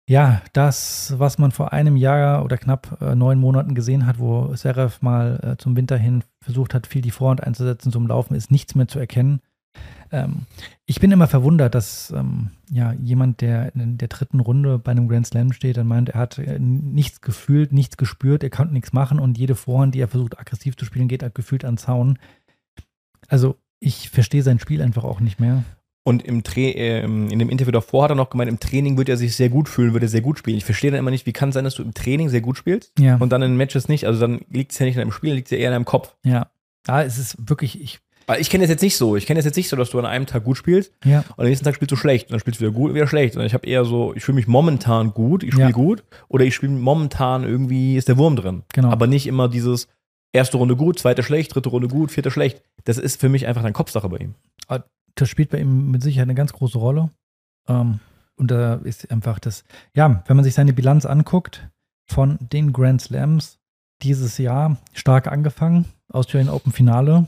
Ja, das, was man vor einem Jahr oder knapp 9 Monaten gesehen hat, wo Zverev mal zum Winter hin versucht hat, viel die Vorhand einzusetzen zum Laufen, ist nichts mehr zu erkennen. Ich bin immer verwundert, dass jemand, der in der dritten Runde bei einem Grand Slam steht, dann meint, er hat nichts gefühlt, nichts gespürt, er konnte nichts machen und jede Vorhand, die er versucht aggressiv zu spielen, geht gefühlt an den Zaun. Also ich verstehe sein Spiel einfach auch nicht mehr. Und in dem Interview davor hat er noch gemeint, im Training würde er sich sehr gut fühlen, würde er sehr gut spielen. Ich verstehe dann immer nicht, wie kann es sein, dass du im Training sehr gut spielst und dann in Matches nicht. Also dann liegt es ja nicht in deinem Spiel, liegt es ja eher in deinem Kopf. Ja, es ist wirklich, Weil ich kenne das jetzt nicht so. Ich kenne das jetzt nicht so, dass du an einem Tag gut spielst und am nächsten Tag spielst du schlecht. Und dann spielst du wieder gut und wieder schlecht. Und ich habe eher so, ich fühle mich momentan gut, ich spiele gut oder ich spiele momentan irgendwie, ist der Wurm drin. Genau. Aber nicht immer dieses erste Runde gut, zweite schlecht, dritte Runde gut, vierte schlecht. Das ist für mich einfach eine Kopfsache bei ihm. Das spielt bei ihm mit Sicherheit eine ganz große Rolle. Und da ist einfach das, wenn man sich seine Bilanz anguckt, von den Grand Slams dieses Jahr stark angefangen, Australian Open Finale,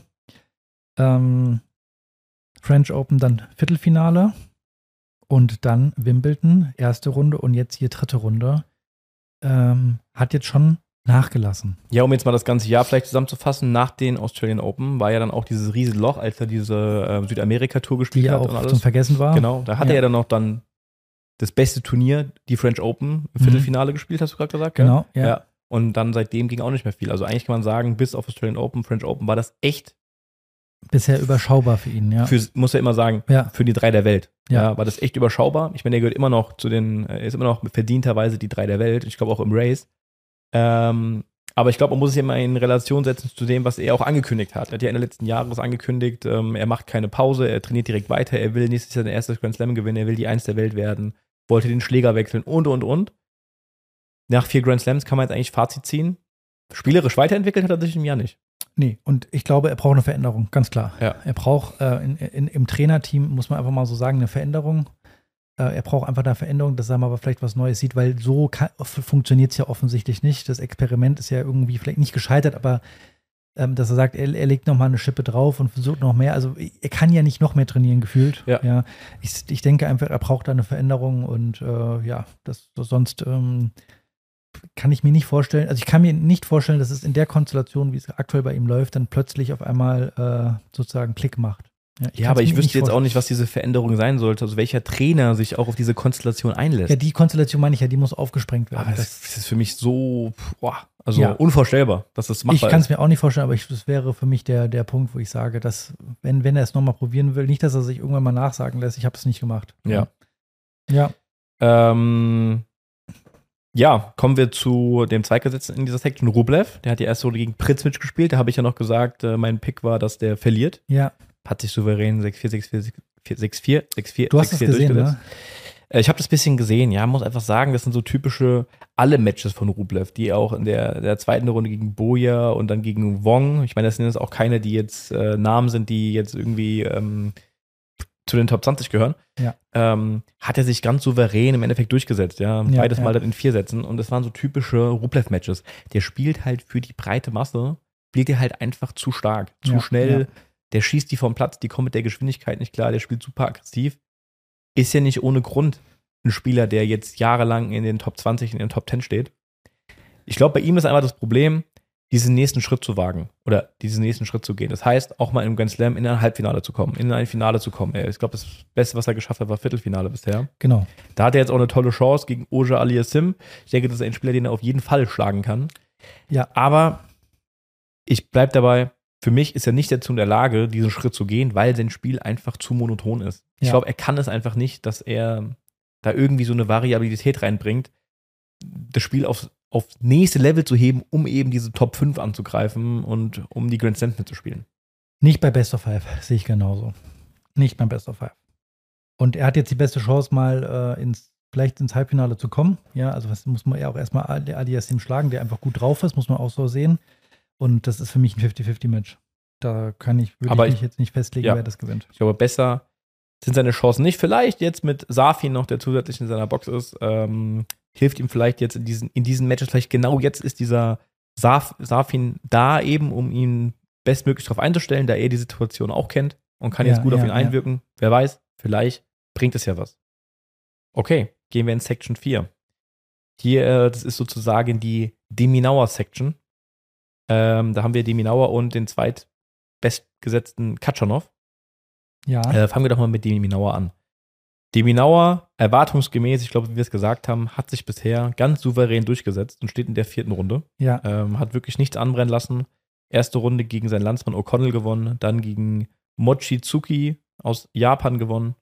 French Open dann Viertelfinale und dann Wimbledon, erste Runde und jetzt hier dritte Runde, hat jetzt schon nachgelassen. Ja, um jetzt mal das ganze Jahr vielleicht zusammenzufassen, nach den Australian Open war ja dann auch dieses riesige Loch, als er diese Südamerika-Tour gespielt hat. Die auch zum Vergessen war. Genau, da hat er ja dann noch das beste Turnier, die French Open, im Viertelfinale gespielt, hast du gerade gesagt? Genau, ja. Und dann seitdem ging auch nicht mehr viel. Also eigentlich kann man sagen, bis auf Australian Open, French Open war das echt bisher überschaubar für ihn, ja. Muss ja immer sagen, für die 3 der Welt. Ja, war das echt überschaubar. Ich meine, er gehört immer noch ist immer noch verdienterweise die 3 der Welt. Ich glaube auch im Race. Aber ich glaube, man muss es immer in Relation setzen zu dem, was er auch angekündigt hat. Er hat ja Ende letzten Jahres angekündigt, er macht keine Pause, er trainiert direkt weiter, er will nächstes Jahr den ersten Grand Slam gewinnen, er will die 1 der Welt werden, wollte den Schläger wechseln und. Nach 4 Grand Slams kann man jetzt eigentlich Fazit ziehen. Spielerisch weiterentwickelt hat er sich im Jahr nicht. Nee, und ich glaube, er braucht eine Veränderung, ganz klar. Ja. Er braucht im Trainerteam, muss man einfach mal so sagen, eine Veränderung. Er braucht einfach eine Veränderung, dass er mal vielleicht was Neues sieht, weil so funktioniert es ja offensichtlich nicht. Das Experiment ist ja irgendwie vielleicht nicht gescheitert, aber dass er sagt, er legt noch mal eine Schippe drauf und versucht noch mehr. Also er kann ja nicht noch mehr trainieren, gefühlt. Ja. Ich denke einfach, er braucht da eine Veränderung und sonst kann ich mir nicht vorstellen, also ich kann mir nicht vorstellen, dass es in der Konstellation, wie es aktuell bei ihm läuft, dann plötzlich auf einmal sozusagen Klick macht. Ja, aber ich wüsste jetzt auch nicht, was diese Veränderung sein sollte, also welcher Trainer sich auch auf diese Konstellation einlässt. Ja, die Konstellation meine ich ja, die muss aufgesprengt werden. Aber das ist für mich so, unvorstellbar, dass das machbar ist. Ich kann es mir auch nicht vorstellen, aber das wäre für mich der Punkt, wo ich sage, dass, wenn er es nochmal probieren will, nicht, dass er sich irgendwann mal nachsagen lässt, ich habe es nicht gemacht. Ja. Ja. Kommen wir zu dem Zweitgesetzten in dieser Section, Rublev. Der hat die erste Runde gegen Pritzmic gespielt. Da habe ich ja noch gesagt, mein Pick war, dass der verliert. Ja. Hat sich souverän 6-4, 6-4, 6-4, Du hast es gesehen, ne? Ich habe das ein bisschen gesehen, muss einfach sagen, das sind so typische alle Matches von Rublev, die auch in der zweiten Runde gegen Boja und dann gegen Wong, ich meine, das sind jetzt auch keine, die jetzt Namen sind, die jetzt irgendwie zu den Top 20 gehören, hat er sich ganz souverän im Endeffekt durchgesetzt, beides Mal dann in 4 Sätzen und das waren so typische Rublev-Matches. Der spielt halt für die breite Masse, spielt er halt einfach zu stark, zu schnell, der schießt die vom Platz, die kommen mit der Geschwindigkeit nicht klar, der spielt super aggressiv. Ist ja nicht ohne Grund ein Spieler, der jetzt jahrelang in den Top 20, in den Top 10 steht. Ich glaube, bei ihm ist einfach das Problem, diesen nächsten Schritt zu wagen oder diesen nächsten Schritt zu gehen. Das heißt, auch mal im Grand Slam in ein Halbfinale zu kommen, in ein Finale zu kommen. Ich glaube, das Beste, was er geschafft hat, war Viertelfinale bisher. Genau. Da hat er jetzt auch eine tolle Chance gegen Auger Aliassime. Ich denke, das ist ein Spieler, den er auf jeden Fall schlagen kann. Ja. Aber ich bleibe dabei, für mich ist er nicht dazu in der Lage, diesen Schritt zu gehen, weil sein Spiel einfach zu monoton ist. Ich glaube, er kann es einfach nicht, dass er da irgendwie so eine Variabilität reinbringt, das Spiel aufs nächste Level zu heben, um eben diese Top 5 anzugreifen und um die Grand Slams mitzuspielen. Nicht bei Best of 5, sehe ich genauso. Nicht beim Best of 5. Und er hat jetzt die beste Chance, mal vielleicht ins Halbfinale zu kommen. Ja, also das muss man ja auch erstmal Aliassime schlagen, der einfach gut drauf ist, muss man auch so sehen. Und das ist für mich ein 50-50-Match. Da würde ich mich jetzt nicht festlegen, wer das gewinnt. Ich glaube, besser sind seine Chancen nicht. Vielleicht jetzt mit Safin noch, der zusätzlich in seiner Box ist, hilft ihm vielleicht jetzt in diesen Matches, vielleicht genau jetzt ist dieser Safin da eben, um ihn bestmöglich darauf einzustellen, da er die Situation auch kennt und kann jetzt gut auf ihn einwirken. Wer weiß, vielleicht bringt es ja was. Okay, gehen wir in Section 4. Hier, das ist sozusagen die Deminauer-Section. Da haben wir Deminauer und den zweitbestgesetzten Katschanov. Ja. Fangen wir doch mal mit Deminauer an. Deminauer, erwartungsgemäß, ich glaube, wie wir es gesagt haben, hat sich bisher ganz souverän durchgesetzt und steht in der 4. Runde. Ja. Hat wirklich nichts anbrennen lassen. Erste Runde gegen seinen Landsmann O'Connell gewonnen, dann gegen Mochizuki aus Japan gewonnen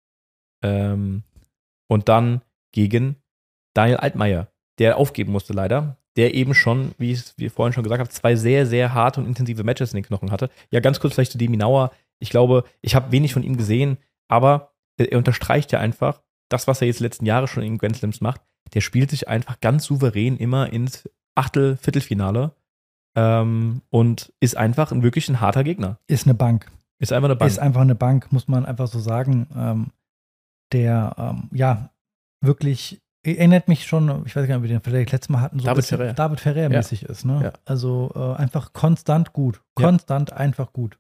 und dann gegen Daniel Altmaier, der aufgeben musste leider, der eben schon, wie ich vorhin schon gesagt habe, 2 sehr, sehr harte und intensive Matches in den Knochen hatte. Ja, ganz kurz vielleicht zu Deminauer. Ich glaube, ich habe wenig von ihm gesehen, aber er unterstreicht ja einfach das, was er jetzt die letzten Jahre schon in Grand Slams macht. Der spielt sich einfach ganz souverän immer ins Viertelfinale und ist einfach wirklich ein harter Gegner. Ist eine Bank. Ist einfach eine Bank. Ist einfach eine Bank, muss man einfach so sagen. Wirklich erinnert mich schon, ich weiß gar nicht, wie wir den vielleicht letztes Mal hatten, so David Ferrer-mäßig ist. Ne? Ja. Also einfach konstant gut. Konstant einfach gut.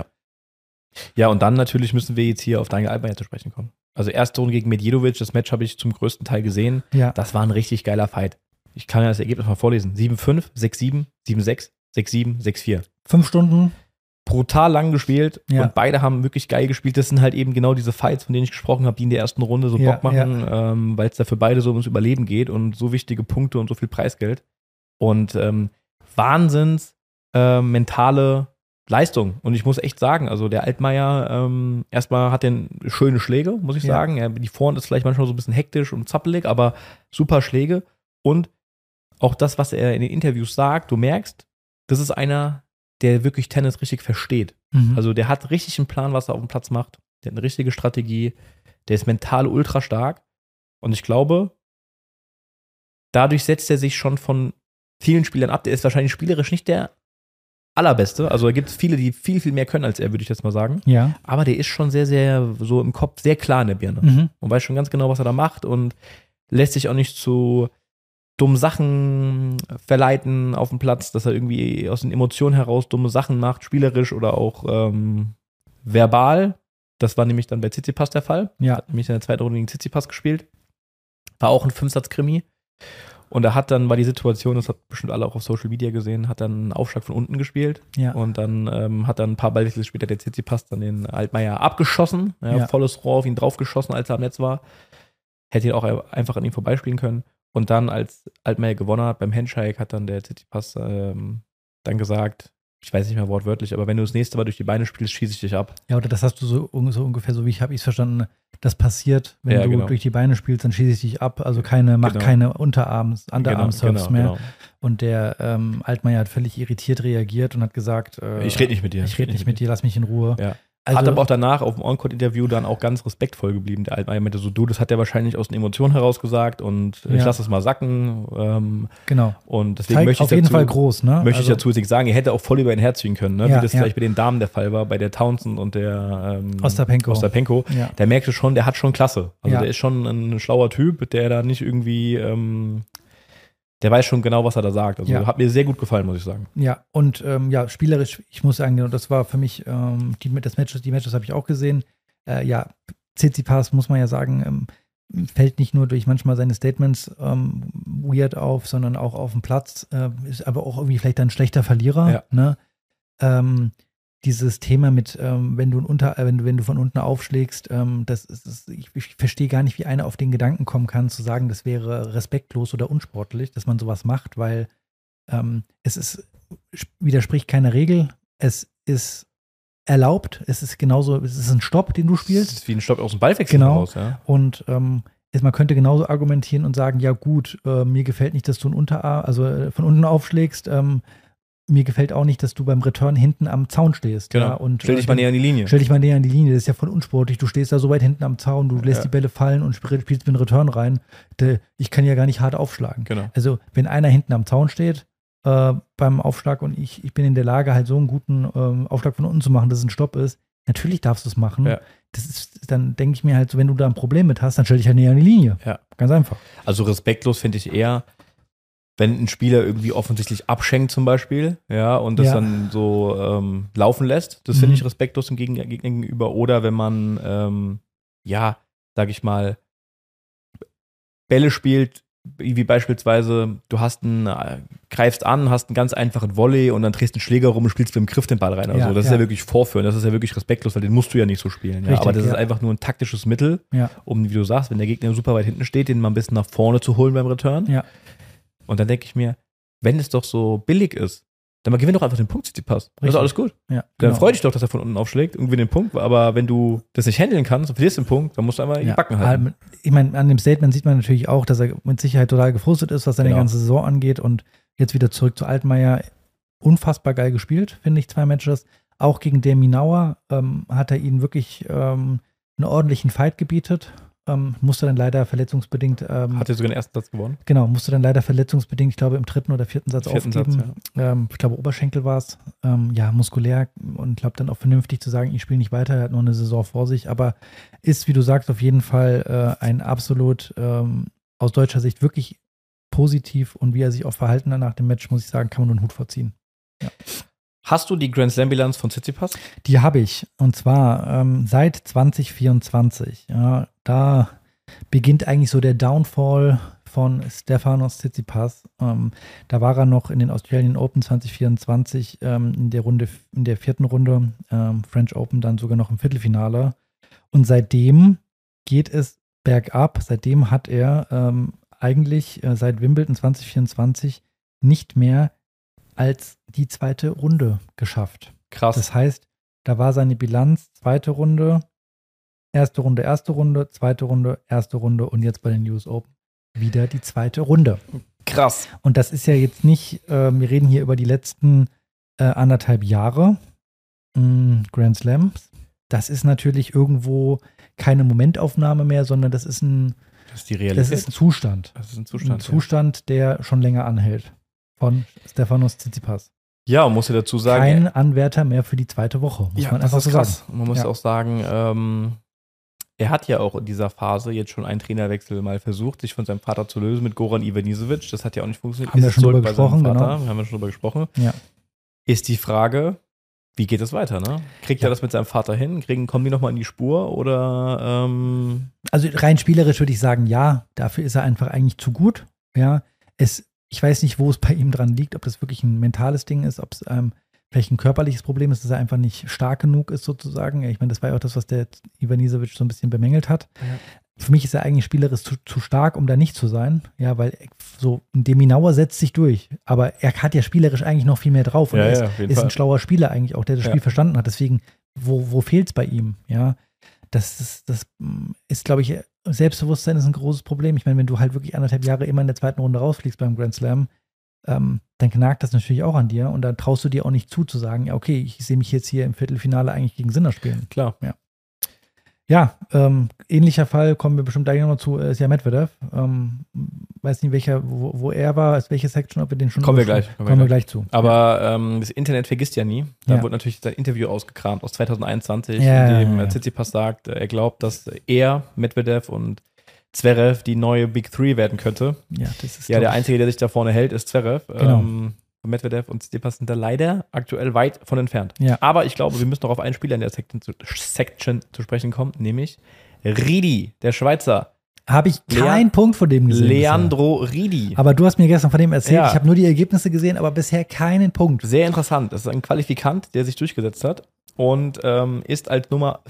Ja, und dann natürlich müssen wir jetzt hier auf Daniel Altmaier zu sprechen kommen. Also erste Runde gegen Medjedovic, das Match habe ich zum größten Teil gesehen. Ja. Das war ein richtig geiler Fight. Ich kann ja das Ergebnis mal vorlesen. 7-5, 6-7, 7-6, 6-7, 6-4. 5 Stunden. Brutal lang gespielt und beide haben wirklich geil gespielt. Das sind halt eben genau diese Fights, von denen ich gesprochen habe, die in der ersten Runde so Bock machen, weil es da für beide so ums Überleben geht und so wichtige Punkte und so viel Preisgeld. Und Wahnsinns mentale Leistung. Und ich muss echt sagen, also der Altmaier, erstmal hat er schöne Schläge, muss ich sagen. Die Vorhand ist vielleicht manchmal so ein bisschen hektisch und zappelig, aber super Schläge. Und auch das, was er in den Interviews sagt, du merkst, das ist einer, der wirklich Tennis richtig versteht. Mhm. Also der hat richtig einen Plan, was er auf dem Platz macht. Der hat eine richtige Strategie. Der ist mental ultra stark. Und ich glaube, dadurch setzt er sich schon von vielen Spielern ab. Der ist wahrscheinlich spielerisch nicht der Allerbeste. Also da gibt es viele, die viel, viel mehr können als er, würde ich jetzt mal sagen. Ja. Aber der ist schon sehr, sehr so im Kopf sehr klar in der Birne. Mhm. Und weiß schon ganz genau, was er da macht und lässt sich auch nicht zu dumme Sachen verleiten auf dem Platz, dass er irgendwie aus den Emotionen heraus dumme Sachen macht, spielerisch oder auch verbal. Das war nämlich dann bei Tsitsipas der Fall. Ja. Hat nämlich in der 2. Runde gegen Tsitsipas gespielt. War auch ein 5-Satz-Krimi. Und war die Situation, das hat bestimmt alle auch auf Social Media gesehen, hat dann einen Aufschlag von unten gespielt. Ja. Und dann hat dann ein paar Ballwechsel später der Tsitsipas dann den Altmaier abgeschossen. Volles Rohr auf ihn draufgeschossen, als er am Netz war. Hätte ihn auch einfach an ihm vorbeispielen können. Und dann, als Altmaier gewonnen hat beim Handshake, hat dann der Tsitsipas dann gesagt, ich weiß nicht mehr wortwörtlich, aber wenn du das nächste Mal durch die Beine spielst, schieße ich dich ab. Ja, oder das hast du so ungefähr, so wie ich es verstanden, das passiert, wenn du durch die Beine spielst, dann schieße ich dich ab. Also mach keine Underarm-Serves mehr. Genau. Und der Altmaier hat völlig irritiert reagiert und hat gesagt, ich rede nicht mit dir. Ich rede nicht mit dir, lass mich in Ruhe. Ja. Hat aber auch danach auf dem On-Court-Interview dann auch ganz respektvoll geblieben. Der Altmaier meinte so, das hat er wahrscheinlich aus den Emotionen heraus gesagt und ich lasse das mal sacken. Genau. Und deswegen möchte ich auf jeden Fall groß, ne? Möchte ich dazu jetzt sagen, er hätte auch voll über ihn herziehen können, ne? Wie das vielleicht bei den Damen der Fall war, bei der Townsend und der Ostapenko. Ja. Der merkte schon, der hat schon Klasse. Also der ist schon ein schlauer Typ, der da nicht irgendwie der weiß schon genau, was er da sagt. Also hat mir sehr gut gefallen, muss ich sagen. Ja, und spielerisch, ich muss sagen, das war für mich, die Matches habe ich auch gesehen. Tsitsipas, muss man ja sagen, fällt nicht nur durch manchmal seine Statements weird auf, sondern auch auf dem Platz, ist aber auch irgendwie vielleicht ein schlechter Verlierer. Ja. Ne? Dieses Thema mit, wenn du von unten aufschlägst, ich verstehe gar nicht, wie einer auf den Gedanken kommen kann, zu sagen, das wäre respektlos oder unsportlich, dass man sowas macht, weil widerspricht keiner Regel, es ist erlaubt, es ist ein Stopp, den du spielst. Es ist wie ein Stopp aus dem Ballwechsel raus, ja. Und man könnte genauso argumentieren und sagen, ja gut, mir gefällt nicht, dass du von unten aufschlägst, mir gefällt auch nicht, dass du beim Return hinten am Zaun stehst. Genau. Ja, und, stell dich mal näher an die Linie. Stell dich mal näher an die Linie. Das ist ja voll unsportlich. Du stehst da so weit hinten am Zaun, du lässt die Bälle fallen und spielst mit dem Return rein. Ich kann ja gar nicht hart aufschlagen. Genau. Also, wenn einer hinten am Zaun steht beim Aufschlag und ich bin in der Lage, halt so einen guten Aufschlag von unten zu machen, dass es ein Stopp ist, natürlich darfst du es machen. Ja. Dann denke ich mir halt so, wenn du da ein Problem mit hast, dann stell dich halt näher an die Linie. Ja. Ganz einfach. Also respektlos finde ich eher, wenn ein Spieler irgendwie offensichtlich abschenkt zum Beispiel, und das dann so laufen lässt, das finde ich respektlos dem Gegner gegenüber. Oder wenn man, sag ich mal, Bälle spielt, wie beispielsweise, du greifst an, hast einen ganz einfachen Volley und dann drehst einen Schläger rum und spielst mit dem Griff den Ball rein. Also das ist ja wirklich vorführen, das ist ja wirklich respektlos, weil den musst du ja nicht so spielen. Ja? Richtig, aber das ist einfach nur ein taktisches Mittel, um, wie du sagst, wenn der Gegner super weit hinten steht, den mal ein bisschen nach vorne zu holen beim Return. Ja. Und dann denke ich mir, wenn es doch so billig ist, dann gewinn doch einfach den Punkt, Tsitsipas. Das ist alles gut. Ja, dann freu dich doch, dass er von unten aufschlägt, irgendwie den Punkt. Aber wenn du das nicht handeln kannst und verlierst den Punkt, dann musst du einmal in die Backen halten. Ich meine, an dem Statement sieht man natürlich auch, dass er mit Sicherheit total gefrustet ist, was seine ganze Saison angeht. Und jetzt wieder zurück zu Altmaier. Unfassbar geil gespielt, finde ich, 2 Matches. Auch gegen Deminauer hat er ihnen wirklich einen ordentlichen Fight gebietet. Musste dann leider verletzungsbedingt. Hat er sogar den ersten Satz gewonnen? Genau, musste dann leider verletzungsbedingt, ich glaube, im 3. oder 4. Satz aufgeben. Ich glaube, Oberschenkel war es. Muskulär und ich glaube, dann auch vernünftig zu sagen, ich spiele nicht weiter, er hat noch eine Saison vor sich. Aber ist, wie du sagst, auf jeden Fall ein absolut aus deutscher Sicht wirklich positiv und wie er sich auch verhalten hat nach dem Match, muss ich sagen, kann man nur einen Hut vorziehen. Ja. Hast du die Grand Slam-Bilanz von Tsitsipas? Die habe ich. Und zwar seit 2024. Ja, da beginnt eigentlich so der Downfall von Stefanos Tsitsipas. Da war er noch in den Australian Open 2024 in der 4. Runde, French Open dann sogar noch im Viertelfinale. Und seitdem geht es bergab. Seitdem hat er eigentlich seit Wimbledon 2024 nicht mehr als die 2. Runde geschafft. Krass. Das heißt, da war seine Bilanz 2. Runde, 1. Runde, 1. Runde, 2. Runde, 1. Runde und jetzt bei den US Open wieder die 2. Runde. Krass. Und das ist ja jetzt nicht, wir reden hier über die letzten 1,5 Jahre Grand Slams. Das ist natürlich irgendwo keine Momentaufnahme mehr, sondern das ist ein Zustand. Das ist ein Zustand. Ein Zustand, der schon länger anhält. Von Stefanos Tsitsipas. Ja, und muss ja dazu sagen. Kein Anwärter mehr für die 2. Woche, muss man einfach so sagen. Und man muss auch sagen, er hat ja auch in dieser Phase jetzt schon einen Trainerwechsel mal versucht, sich von seinem Vater zu lösen mit Goran Ivanisevic. Das hat ja auch nicht funktioniert. Haben wir schon drüber gesprochen, genau. Haben wir schon drüber gesprochen. Ja. Ist die Frage, wie geht es weiter, ne? Kriegt er das mit seinem Vater hin? Kommen die nochmal in die Spur oder? Also rein spielerisch würde ich sagen, ja. Dafür ist er einfach eigentlich zu gut. Ja, ich weiß nicht, wo es bei ihm dran liegt, ob das wirklich ein mentales Ding ist, ob es vielleicht ein körperliches Problem ist, dass er einfach nicht stark genug ist, sozusagen. Ich meine, das war ja auch das, was der Ivanisevic so ein bisschen bemängelt hat. Ja. Für mich ist er eigentlich spielerisch zu stark, um da nicht zu sein. Ja, weil so ein Deminauer setzt sich durch. Aber er hat ja spielerisch eigentlich noch viel mehr drauf. Und er ist ein schlauer Spieler eigentlich auch, der das Spiel verstanden hat. Deswegen, wo fehlt es bei ihm? Ja, das ist, glaube ich, Selbstbewusstsein ist ein großes Problem. Ich meine, wenn du halt wirklich 1,5 Jahre immer in der 2. Runde rausfliegst beim Grand Slam, dann knagt das natürlich auch an dir und dann traust du dir auch nicht zu sagen, ja, okay, ich sehe mich jetzt hier im Viertelfinale eigentlich gegen Sinner spielen. Klar. Ja, ähnlicher Fall, kommen wir bestimmt gleich nochmal zu, ist ja Medvedev. Weiß nicht, wo er war, welche Section, ob wir den schon Kommen wir gleich zu. Aber das Internet vergisst ja nie. Da wurde natürlich sein Interview ausgekramt aus 2021, in dem Tsitsipas sagt, er glaubt, dass er, Medvedev und Zverev die neue Big Three werden könnte. Ja, das ist der Einzige, der sich da vorne hält, ist Zverev. Genau. Medvedev und Tsitsipas sind da leider aktuell weit von entfernt. Ja. Aber ich glaube, wir müssen noch auf einen Spieler in der Section zu sprechen kommen, nämlich Ridi, der Schweizer. Habe ich keinen Punkt von dem gesehen. Leandro Ridi. Aber du hast mir gestern von dem erzählt. Ja. Ich habe nur die Ergebnisse gesehen, aber bisher keinen Punkt. Sehr interessant. Das ist ein Qualifikant, der sich durchgesetzt hat und ist als Nummer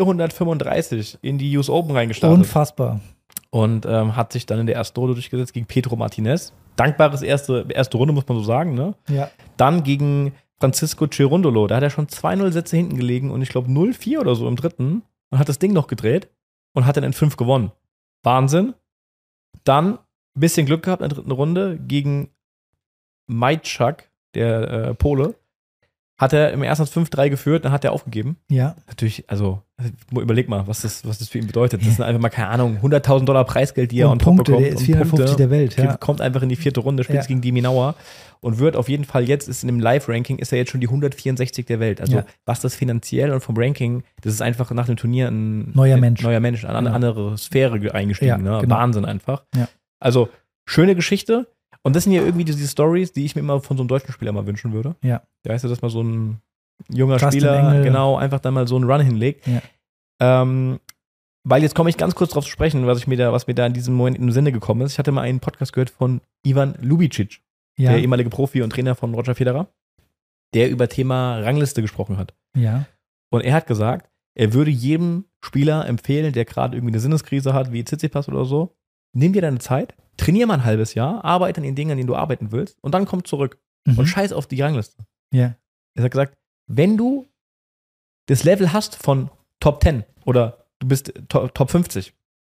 435 in die US Open reingestartet. Unfassbar. Und hat sich dann in der ersten Runde durchgesetzt gegen Pedro Martinez. Dankbares erste Runde, muss man so sagen, ne? Ja. Dann gegen Francisco Cerundolo. Da hat er schon 2-0 Sätze hinten gelegen und ich glaube 0-4 oder so im 3. und hat das Ding noch gedreht und hat dann in 5 gewonnen. Wahnsinn. Dann ein bisschen Glück gehabt in der 3. Runde gegen Majczak, der Pole. Hat er im ersten 5-3 geführt, dann hat er aufgegeben. Ja. Natürlich, also überleg mal, was das für ihn bedeutet. Das sind einfach mal, keine Ahnung, $100.000 Preisgeld, die er on top bekommt. Der ist 450 der Welt, ja. Kommt einfach in die 4. Runde, spielt gegen Deminauer und wird auf jeden Fall jetzt, ist in dem Live-Ranking, ist er jetzt schon die 164 der Welt. Also was das finanziell und vom Ranking, das ist einfach nach dem Turnier ein neuer Mensch, eine andere Sphäre eingestiegen. Ne? Genau. Wahnsinn einfach. Ja. Also schöne Geschichte. Und das sind ja irgendwie diese Stories, die ich mir immer von so einem deutschen Spieler mal wünschen würde. Ja. Weißt du, dass mal so ein junger Justin Spieler Engel. genau einfach dann mal so einen Run hinlegt. Ja. weil jetzt komme ich ganz kurz drauf zu sprechen, was mir da in diesem Moment im Sinne gekommen ist. Ich hatte mal einen Podcast gehört von Ivan Lubicic, der ehemalige Profi und Trainer von Roger Federer, der über Thema Rangliste gesprochen hat. Ja. Und er hat gesagt, er würde jedem Spieler empfehlen, der gerade irgendwie eine Sinneskrise hat, wie Tsitsipas oder so, nimm dir deine Zeit, trainier mal ein halbes Jahr, arbeite an den Dingen, an denen du arbeiten willst und dann komm zurück und scheiß auf die Rangliste. Ja. Er hat gesagt, wenn du das Level hast von Top 10 oder du bist Top 50,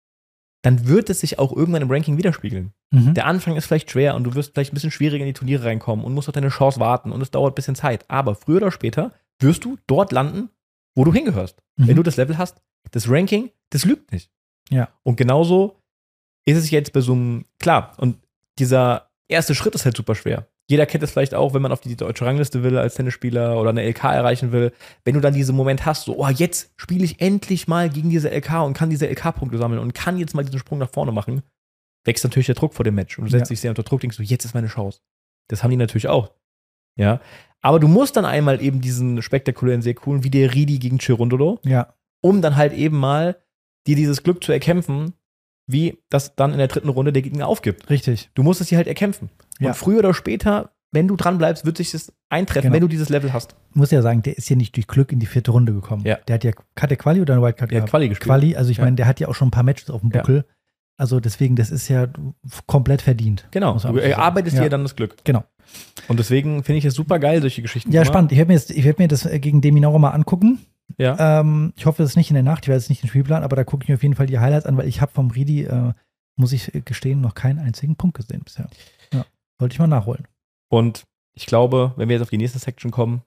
dann wird es sich auch irgendwann im Ranking widerspiegeln. Der Anfang ist vielleicht schwer und du wirst vielleicht ein bisschen schwieriger in die Turniere reinkommen und musst auf deine Chance warten und es dauert ein bisschen Zeit. Aber früher oder später wirst du dort landen, wo du hingehörst. Wenn du das Level hast. Das Ranking, das lügt nicht. Ja. Und genauso ist es jetzt bei so einem, klar, und dieser erste Schritt ist halt super schwer. Jeder kennt es vielleicht auch, wenn man auf die deutsche Rangliste will als Tennisspieler oder eine LK erreichen will. Wenn du dann diesen Moment hast, so, oh, jetzt spiele ich endlich mal gegen diese LK und kann diese LK-Punkte sammeln und kann jetzt mal diesen Sprung nach vorne machen, wächst natürlich der Druck vor dem Match. Und du setzt dich sehr unter Druck, denkst du, jetzt ist meine Chance. Das haben die natürlich auch. Ja. Aber du musst dann einmal eben diesen spektakulären Sieg holen, wie der Ridi gegen Cerundolo, um dann halt eben mal dir dieses Glück zu erkämpfen, wie das dann in der dritten Runde der Gegner aufgibt. Richtig. Du musst es dir halt erkämpfen. Ja. Und früher oder später, wenn du dran bleibst, wird sich das eintreffen, wenn du dieses Level hast. Ich muss ja sagen, der ist ja nicht durch Glück in die 4. Runde gekommen. Ja. Der hat der Quali oder eine Wildcard gehabt? Der hat Quali gespielt. Quali, also ich meine, der hat ja auch schon ein paar Matches auf dem Buckel. Ja. Also deswegen, das ist ja komplett verdient. Genau, du erarbeitest dir dann das Glück. Genau. Und deswegen finde ich es super geil, solche Geschichten. Ja, spannend. Ich werd mir das gegen De Minaur mal angucken. Ja. Ich hoffe, das ist nicht in der Nacht, ich weiß es nicht den Spielplan, aber da gucke ich mir auf jeden Fall die Highlights an, weil ich habe vom Ridi, muss ich gestehen, noch keinen einzigen Punkt gesehen bisher. Ja. Wollte ich mal nachholen. Und ich glaube, wenn wir jetzt auf die nächste Section kommen,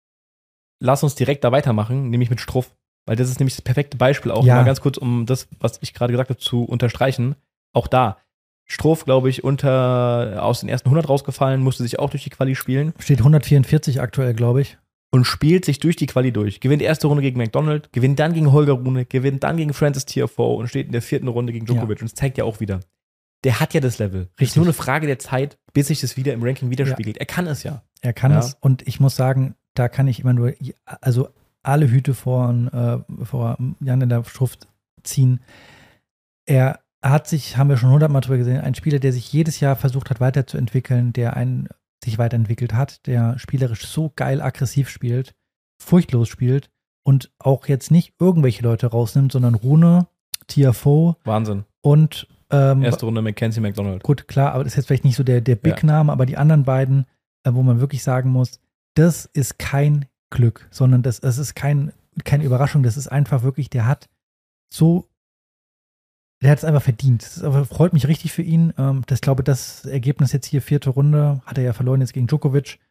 lass uns direkt da weitermachen, nämlich mit Struff. Weil das ist nämlich das perfekte Beispiel auch, mal ganz kurz, um das, was ich gerade gesagt habe, zu unterstreichen. Auch da, Struff, glaube ich, aus den ersten 100 rausgefallen, musste sich auch durch die Quali spielen. Steht 144 aktuell, glaube ich. Und spielt sich durch die Quali durch. Gewinnt die erste Runde gegen McDonald, gewinnt dann gegen Holger Rune, gewinnt dann gegen Francis Tiafoe und steht in der 4. Runde gegen Djokovic. Ja. Und das zeigt ja auch wieder, der hat ja das Level. Es ist nur eine Frage der Zeit, bis sich das wieder im Ranking widerspiegelt. Ja. Er kann es ja. Er kann es. Und ich muss sagen, da kann ich immer nur, also alle Hüte vor Jan in der Schrift ziehen. Er hat sich, haben wir schon 100-mal drüber gesehen, ein Spieler, der sich jedes Jahr versucht hat weiterzuentwickeln, der sich weiterentwickelt hat, der spielerisch so geil aggressiv spielt, furchtlos spielt und auch jetzt nicht irgendwelche Leute rausnimmt, sondern Rune, Tiafoe. Wahnsinn. Und erste Runde Mackenzie McDonald. Gut, klar, aber das ist jetzt vielleicht nicht so der Big-Name, aber die anderen beiden, wo man wirklich sagen muss, das ist kein Glück, sondern das ist keine Überraschung, das ist einfach wirklich, der hat es einfach verdient. Das freut mich richtig für ihn. Ich glaube, das Ergebnis jetzt hier 4. Runde, hat er ja verloren jetzt gegen Djokovic.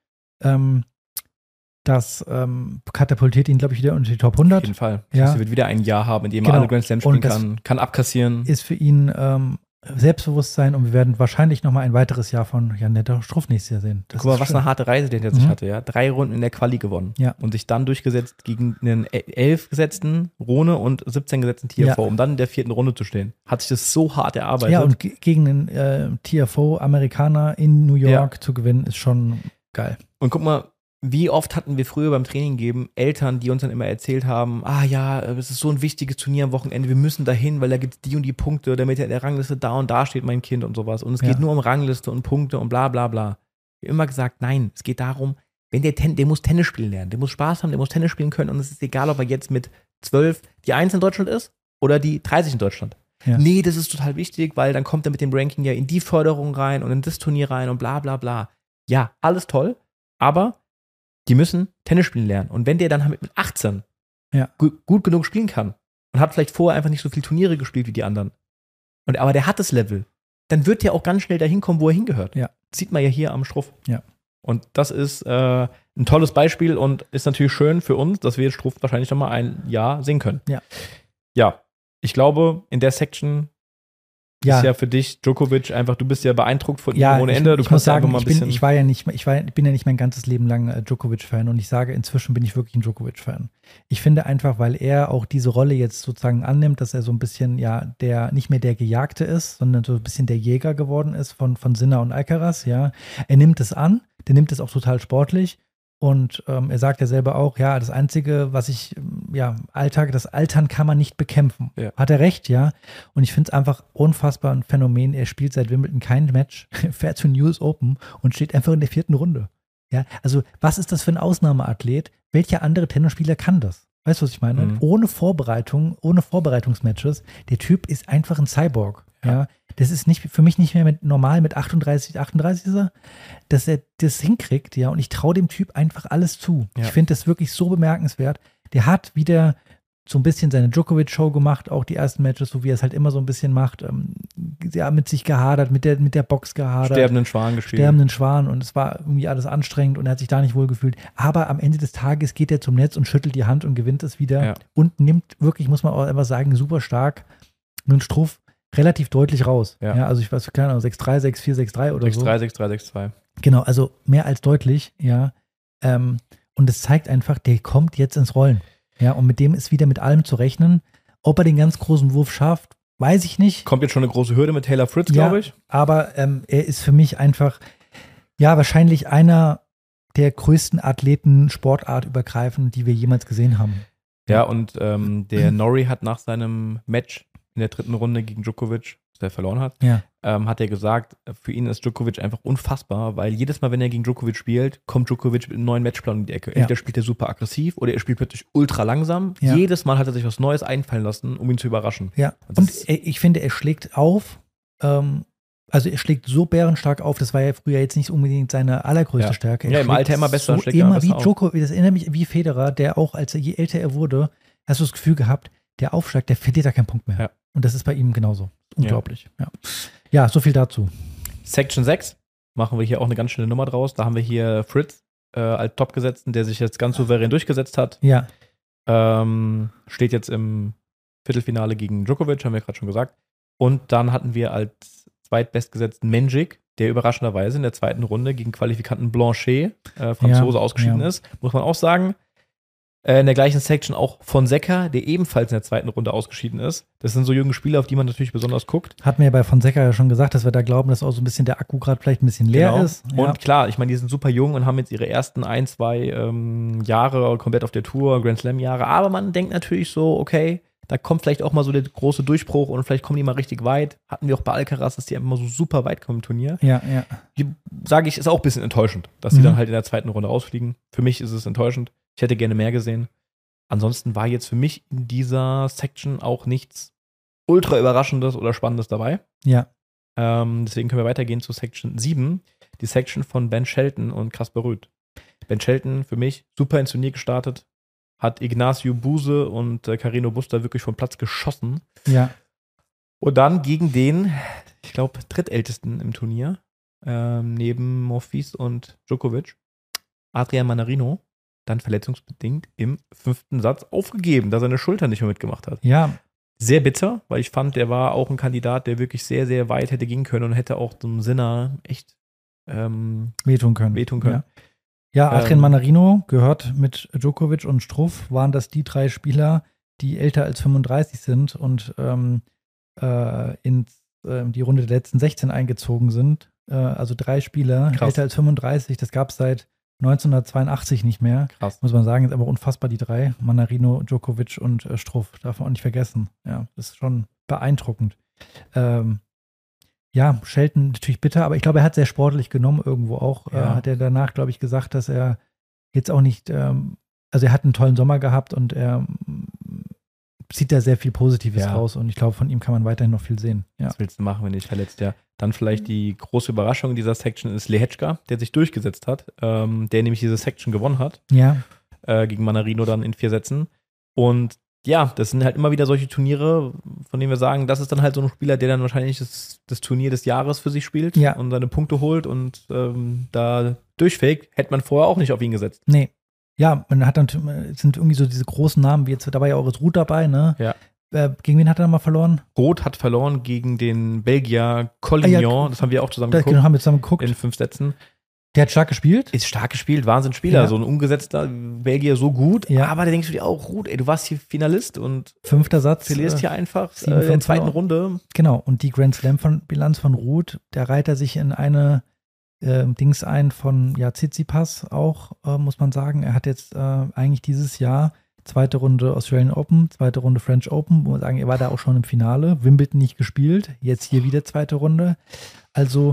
Das katapultiert ihn, glaube ich, wieder unter die Top 100. Auf jeden Fall. Ja. Er wird wieder ein Jahr haben, in dem er alle Grand Slams spielen kann abkassieren. Ist für ihn Selbstbewusstsein und wir werden wahrscheinlich noch mal ein weiteres Jahr von Jan Struff nächstes Jahr sehen. Guck mal, was eine harte Reise der sich hatte. Ja? 3 Runden in der Quali gewonnen. Ja. Und sich dann durchgesetzt gegen einen 11 gesetzten Rune und 17 gesetzten Tiafoe, um dann in der 4. Runde zu stehen. Hat sich das so hart erarbeitet. Ja, und gegen einen Tiafoe, Amerikaner in New York zu gewinnen, ist schon geil. Und guck mal, wie oft hatten wir früher beim Training geben Eltern, die uns dann immer erzählt haben, es ist so ein wichtiges Turnier am Wochenende, wir müssen da hin, weil da gibt es die und die Punkte, damit er in der Rangliste da und da steht, mein Kind und sowas. Und es geht nur um Rangliste und Punkte und bla bla bla. Wir haben immer gesagt, nein, es geht darum, der muss Tennis spielen lernen, der muss Spaß haben, der muss Tennis spielen können und es ist egal, ob er jetzt mit 12 die 1 in Deutschland ist oder die 30 in Deutschland. Ja. Nee, das ist total wichtig, weil dann kommt er mit dem Ranking ja in die Förderung rein und in das Turnier rein und bla bla bla. Ja, alles toll, aber die müssen Tennis spielen lernen. Und wenn der dann mit 18 gut genug spielen kann und hat vielleicht vorher einfach nicht so viele Turniere gespielt wie die anderen, aber der hat das Level, dann wird der auch ganz schnell dahin kommen, wo er hingehört. Ja. Das sieht man ja hier am Struff. Ja. Und das ist ein tolles Beispiel und ist natürlich schön für uns, dass wir jetzt Struff wahrscheinlich noch mal ein Jahr sehen können. Ja. Ja, ich glaube, in der Section ist ja für dich Djokovic einfach, du bist ja beeindruckt von ihm ohne Ende. Du ich muss sagen, mal ein bisschen ich bin ja nicht mein ganzes Leben lang Djokovic-Fan und ich sage, inzwischen bin ich wirklich ein Djokovic-Fan. Ich finde einfach, weil er auch diese Rolle jetzt sozusagen annimmt, dass er so ein bisschen der nicht mehr der Gejagte ist, sondern so ein bisschen der Jäger geworden ist von Sinner und Alcaraz, ja. Er nimmt es an, der nimmt es auch total sportlich Und er sagt ja selber auch, ja, das Einzige, was das Altern kann man nicht bekämpfen. Ja. Hat er recht, ja. Und ich finde es einfach unfassbar ein Phänomen. Er spielt seit Wimbledon kein Match, fährt zur US Open und steht einfach in der 4. Runde. Ja, also was ist das für ein Ausnahmeathlet? Welcher andere Tennisspieler kann das? Weißt du, was ich meine? Mhm. Ohne Vorbereitung, ohne Vorbereitungsmatches. Der Typ ist einfach ein Cyborg. Ja. Das ist für mich nicht mehr normal mit 38 ist er, dass er das hinkriegt, ja. Und ich traue dem Typ einfach alles zu. Ja. Ich finde das wirklich so bemerkenswert. Der hat wieder so ein bisschen seine Djokovic-Show gemacht, auch die ersten Matches, so wie er es halt immer so ein bisschen macht. Mit sich gehadert, mit der Box gehadert. Sterbenden Schwan gespielt. Sterbenden Schwan, und es war irgendwie alles anstrengend und er hat sich da nicht wohl gefühlt. Aber am Ende des Tages geht er zum Netz und schüttelt die Hand und gewinnt es wieder und nimmt wirklich, muss man auch einfach sagen, super stark einen Struff relativ deutlich raus. Ja. Also ich weiß, keine Ahnung, 6-3, 6-4, 6-3 oder 6-3, so. 6-3, 6-2. Genau, also mehr als deutlich, ja. Und es zeigt einfach, der kommt jetzt ins Rollen. Ja, und mit dem ist wieder mit allem zu rechnen. Ob er den ganz großen Wurf schafft, weiß ich nicht. Kommt jetzt schon eine große Hürde mit Taylor Fritz, glaube ich. Aber er ist für mich einfach, wahrscheinlich einer der größten Athleten sportartübergreifend, die wir jemals gesehen haben. Ja, und der Norrie hat nach seinem Match in der 3. Runde gegen Djokovic, das er verloren hat, hat er gesagt, für ihn ist Djokovic einfach unfassbar, weil jedes Mal, wenn er gegen Djokovic spielt, kommt Djokovic mit einem neuen Matchplan in die Ecke. Entweder spielt er super aggressiv oder er spielt plötzlich ultra langsam. Ja. Jedes Mal hat er sich was Neues einfallen lassen, um ihn zu überraschen. Ja, und ich finde, er schlägt auf, also er schlägt so bärenstark auf, das war ja früher jetzt nicht unbedingt seine allergrößte Stärke. Er im Alter immer besser. So immer wie Djokovic, das erinnert mich wie Federer, der auch, je älter er wurde, hast du das Gefühl gehabt, der Aufschlag, der verliert da keinen Punkt mehr. Ja. Und das ist bei ihm genauso. Unglaublich. Ja, so viel dazu. Section 6 machen wir hier auch eine ganz schöne Nummer draus. Da haben wir hier Fritz als Topgesetzten, der sich jetzt ganz souverän durchgesetzt hat. Ja. Steht jetzt im Viertelfinale gegen Djokovic, haben wir gerade schon gesagt. Und dann hatten wir als zweitbestgesetzten Menjik, der überraschenderweise in der 2. Runde gegen Qualifikanten Blanchet, Franzose, ausgeschieden ist. Muss man auch sagen. In der gleichen Section auch Fonseca, der ebenfalls in der 2. Runde ausgeschieden ist. Das sind so junge Spieler, auf die man natürlich besonders guckt. Hat mir ja bei Fonseca ja schon gesagt, dass wir da glauben, dass auch so ein bisschen der Akku gerade vielleicht ein bisschen leer ist. Ja. Und klar, ich meine, die sind super jung und haben jetzt ihre ersten 1-2 Jahre komplett auf der Tour, Grand Slam-Jahre. Aber man denkt natürlich so, okay, da kommt vielleicht auch mal so der große Durchbruch und vielleicht kommen die mal richtig weit. Hatten wir auch bei Alcaraz, dass die einfach mal so super weit kommen im Turnier. Ja. Sage ich, ist auch ein bisschen enttäuschend, dass die dann halt in der 2. Runde rausfliegen. Für mich ist es enttäuschend. Ich hätte gerne mehr gesehen. Ansonsten war jetzt für mich in dieser Section auch nichts ultra Überraschendes oder Spannendes dabei. Ja. Deswegen können wir weitergehen zu Section 7. Die Section von Ben Shelton und Casper Ruud. Ben Shelton für mich super ins Turnier gestartet. Hat Ignacio Buse und Carreno Busta wirklich vom Platz geschossen. Ja. Und dann gegen den, ich glaube, drittältesten im Turnier, neben Monfils und Djokovic, Adrian Manarino, dann verletzungsbedingt im 5. Satz aufgegeben, da seine Schulter nicht mehr mitgemacht hat. Ja. Sehr bitter, weil ich fand, der war auch ein Kandidat, der wirklich sehr, sehr weit hätte gehen können und hätte auch dem Sinner echt wehtun können. Ja, Adrian Manarino gehört mit Djokovic und Struff, waren das die 3 Spieler, die älter als 35 sind und in die Runde der letzten 16 eingezogen sind. Also 3 Spieler, älter als 35, das gab es seit 1982 nicht mehr. Krass. Muss man sagen, ist aber unfassbar, die 3. Manarino, Djokovic und Struff. Darf man auch nicht vergessen. Ja, das ist schon beeindruckend. Shelton natürlich bitter, aber ich glaube, er hat sehr sportlich genommen irgendwo auch. Ja. Hat er danach, glaube ich, gesagt, dass er jetzt auch nicht, also er hat einen tollen Sommer gehabt und er zieht da sehr viel Positives raus und ich glaube, von ihm kann man weiterhin noch viel sehen. Ja. Was willst du machen, wenn dich verletzt? Ja. Dann vielleicht die große Überraschung in dieser Section ist Lehečka, der sich durchgesetzt hat, der nämlich diese Section gewonnen hat. Ja. Gegen Manarino dann in 4 Sätzen. Und ja, das sind halt immer wieder solche Turniere, von denen wir sagen, das ist dann halt so ein Spieler, der dann wahrscheinlich das Turnier des Jahres für sich spielt und seine Punkte holt und da durchfegt, hätte man vorher auch nicht auf ihn gesetzt. Nee. Ja, man hat dann, sind irgendwie so diese großen Namen, wie jetzt, da war ja auch das Ruud dabei, ne? Ja. Gegen wen hat er mal verloren? Ruud hat verloren gegen den Belgier Collignon, das haben wir auch zusammen geguckt. Genau, haben wir zusammen geguckt. In 5 Sätzen. Der hat stark gespielt. Ist stark gespielt, Wahnsinnsspieler, so ein umgesetzter Belgier, so gut. Ja. Aber da denkst du dir auch, Ruud, ey, du warst hier Finalist und 5. Satz. Verlierst hier einfach in der 2. Runde. Genau, und die Grand Slam-Bilanz von Ruud, da reiht er sich in eine Dings ein von Tsitsipas auch, muss man sagen. Er hat jetzt eigentlich dieses Jahr zweite Runde Australian Open, zweite Runde French Open, wo man sagen, er war da auch schon im Finale, Wimbledon nicht gespielt, jetzt hier wieder zweite Runde. Also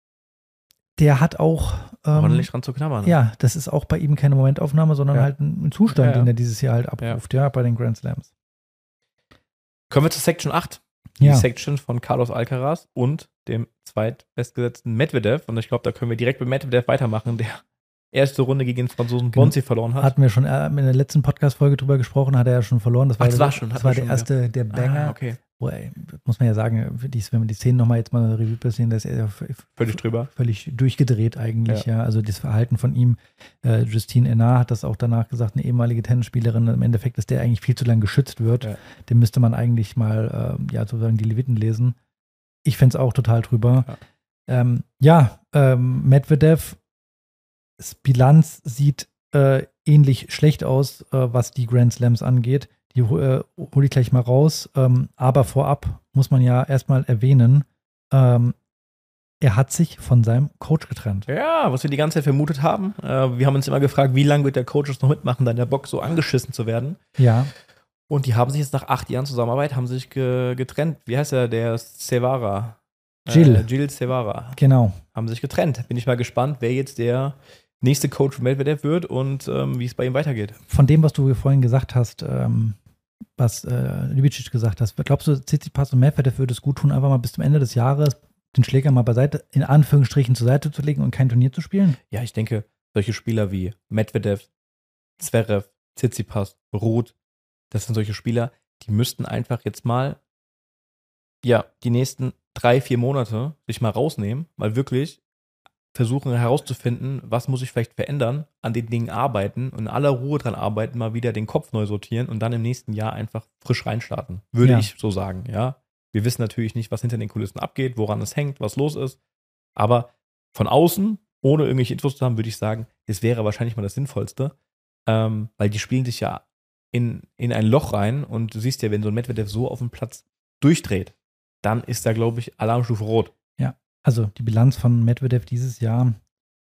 der hat auch ordentlich dran zu knabbern. Ja, das ist auch bei ihm keine Momentaufnahme, sondern halt ein Zustand, den er dieses Jahr halt abruft, bei den Grand Slams. Kommen wir zur Section 8. Die Section von Carlos Alcaraz und dem zweitbestgesetzten Medvedev. Und ich glaube, da können wir direkt mit Medvedev weitermachen, der erste Runde gegen den Franzosen Bonzi verloren hat. Hatten wir schon in der letzten Podcast-Folge drüber gesprochen, hat er ja schon verloren. Das war der erste, der Banger. Okay. Muss man ja sagen, wenn man die Szenen nochmal jetzt mal Revue passieren, da ist er völlig drüber. Völlig durchgedreht eigentlich, Also das Verhalten von ihm, Justine Henin hat das auch danach gesagt, eine ehemalige Tennisspielerin, im Endeffekt, dass der eigentlich viel zu lange geschützt wird. Ja. Dem müsste man eigentlich mal, sozusagen die Leviten lesen. Ich fände es auch total drüber. Ja. Medvedev, Bilanz sieht ähnlich schlecht aus, was die Grand Slams angeht. Die hole ich gleich mal raus. Aber vorab muss man ja erstmal erwähnen, er hat sich von seinem Coach getrennt. Ja, was wir die ganze Zeit vermutet haben. Wir haben uns immer gefragt, wie lange wird der Coach noch mitmachen, da in der Box so angeschissen zu werden. Ja. Und die haben sich jetzt nach 8 Jahren Zusammenarbeit, haben sich getrennt. Wie heißt er? Der Cevara. Gil Cevara. Genau. Haben sich getrennt. Bin ich mal gespannt, wer jetzt der nächste Coach von Medvedev wird und wie es bei ihm weitergeht. Von dem, was du vorhin gesagt hast, was Ljubicic gesagt hast, glaubst du, Tsitsipas und Medvedev würde es gut tun, einfach mal bis zum Ende des Jahres den Schläger mal beiseite, in Anführungsstrichen zur Seite zu legen und kein Turnier zu spielen? Ja, ich denke, solche Spieler wie Medvedev, Zverev, Tsitsipas, Ruud, das sind solche Spieler, die müssten einfach jetzt mal die nächsten 3-4 Monate sich mal rausnehmen, mal wirklich versuchen herauszufinden, was muss ich vielleicht verändern, an den Dingen arbeiten und in aller Ruhe dran arbeiten, mal wieder den Kopf neu sortieren und dann im nächsten Jahr einfach frisch reinstarten. Würde ich so sagen, ja. Wir wissen natürlich nicht, was hinter den Kulissen abgeht, woran es hängt, was los ist. Aber von außen, ohne irgendwelche Infos zu haben, würde ich sagen, es wäre wahrscheinlich mal das Sinnvollste, weil die spielen sich ja in ein Loch rein und du siehst ja, wenn so ein Medvedev so auf dem Platz durchdreht, dann ist da, glaube ich, Alarmstufe rot. Ja. Also die Bilanz von Medvedev dieses Jahr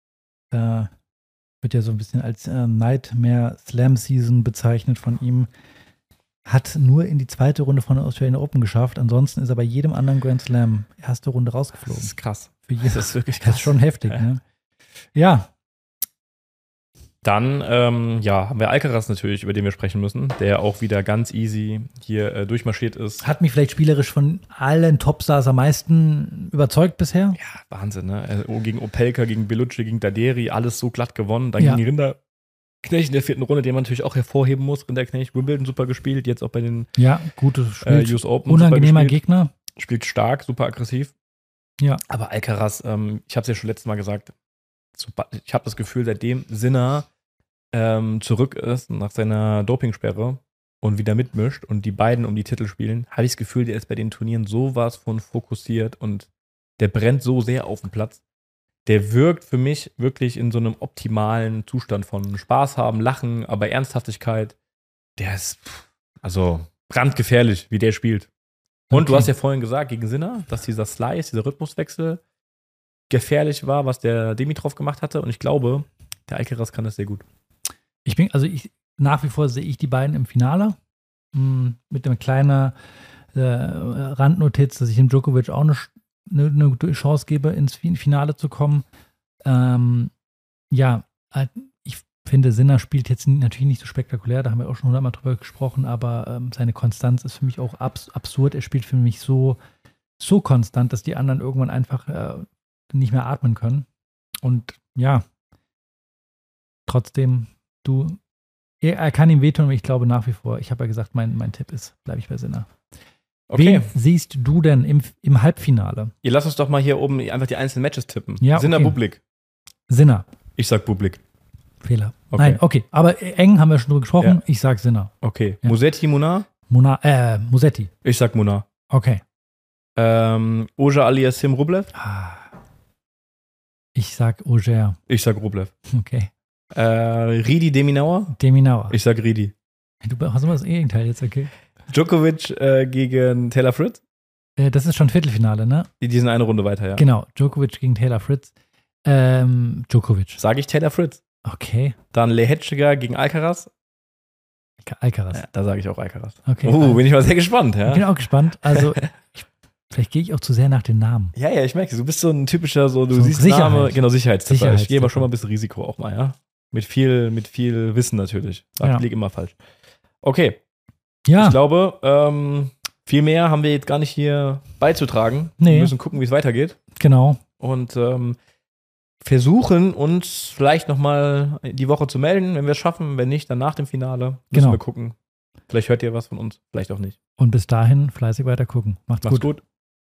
wird ja so ein bisschen als Nightmare Slam Season bezeichnet von ihm. Hat nur in die zweite Runde von der Australian Open geschafft. Ansonsten ist er bei jedem anderen Grand Slam erste Runde rausgeflogen. Das ist krass. Das ist wirklich krass. Das ist schon heftig, ne? Ja. Dann, haben wir Alcaraz natürlich, über den wir sprechen müssen, der auch wieder ganz easy hier durchmarschiert ist. Hat mich vielleicht spielerisch von allen Topstars am meisten überzeugt bisher. Ja, Wahnsinn, ne? Gegen Opelka, gegen Bellucci, gegen Daderi, alles so glatt gewonnen. Dann gegen Rinderknecht in der 4. Runde, den man natürlich auch hervorheben muss. Rinderknecht, Wimbledon super gespielt, jetzt auch bei den gutes Spiel. US Open. Unangenehmer Gegner. Spielt stark, super aggressiv. Ja. Aber Alcaraz, ich habe es ja schon letztes Mal gesagt, ich habe das Gefühl, seitdem Sinner zurück ist nach seiner Dopingsperre und wieder mitmischt und die beiden um die Titel spielen, habe ich das Gefühl, der ist bei den Turnieren sowas von fokussiert und der brennt so sehr auf dem Platz. Der wirkt für mich wirklich in so einem optimalen Zustand von Spaß haben, Lachen, aber Ernsthaftigkeit. Der ist also brandgefährlich, wie der spielt. Und du hast ja vorhin gesagt, gegen Sinner, dass dieser Slice, dieser Rhythmuswechsel gefährlich war, was der Dimitrov gemacht hatte. Und ich glaube, der Alcaraz kann das sehr gut. Nach wie vor sehe ich die beiden im Finale. Mit einer kleinen Randnotiz, dass ich dem Djokovic auch eine Chance gebe, ins Finale zu kommen. Ich finde, Sinner spielt jetzt natürlich nicht so spektakulär, da haben wir auch schon 100-mal drüber gesprochen, aber seine Konstanz ist für mich auch absurd. Er spielt für mich so konstant, dass die anderen irgendwann einfach nicht mehr atmen können. Und trotzdem, er kann ihm wehtun, aber ich glaube nach wie vor, ich habe ja gesagt, mein Tipp ist, bleibe ich bei Sinner. Okay. Wen siehst du denn im Halbfinale? Ihr lasst uns doch mal hier oben einfach die einzelnen Matches tippen. Ja, Sinner, Bublik. Sinner. Ich sag Bublik. Fehler. Okay. Nein, okay. Aber eng haben wir schon drüber gesprochen. Ja. Ich sag Sinner. Okay. Ja. Musetti, Munar? Musetti. Ich sag Munar. Okay. Oja Aliassim, Rublev? Ich sag Auger. Ich sag Rublev. Okay. Ridi, Deminauer? Deminauer. Ich sag Ridi. Du hast immer das Gegenteil jetzt, okay. Djokovic gegen Taylor Fritz? Das ist schon Viertelfinale, ne? Die sind eine Runde weiter, ja. Genau, Djokovic gegen Taylor Fritz. Djokovic. Sage ich Taylor Fritz. Okay. Dann Lehecka gegen Alcaraz. Alcaraz. Ja, da sage ich auch Alcaraz. Okay. Bin ich mal sehr gespannt. Ja? Ich bin auch gespannt. Also, vielleicht gehe ich auch zu sehr nach den Namen. Ja, ich merke, du bist so ein typischer, du So siehst Sicherheit. Name, genau, Sicherheitstipper. Ich gehe aber Sicherheitstipper. schon mal ein bisschen Risiko auch mal, ja. Mit viel Wissen natürlich. Ich liege immer falsch. Okay. Ja. Ich glaube, viel mehr haben wir jetzt gar nicht hier beizutragen. Nee. Wir müssen gucken, wie es weitergeht. Genau. Und versuchen, uns vielleicht nochmal die Woche zu melden, wenn wir es schaffen. Wenn nicht, dann nach dem Finale. Müssen Genau. wir gucken. Vielleicht hört ihr was von uns, vielleicht auch nicht. Und bis dahin fleißig weiter gucken. Macht's gut.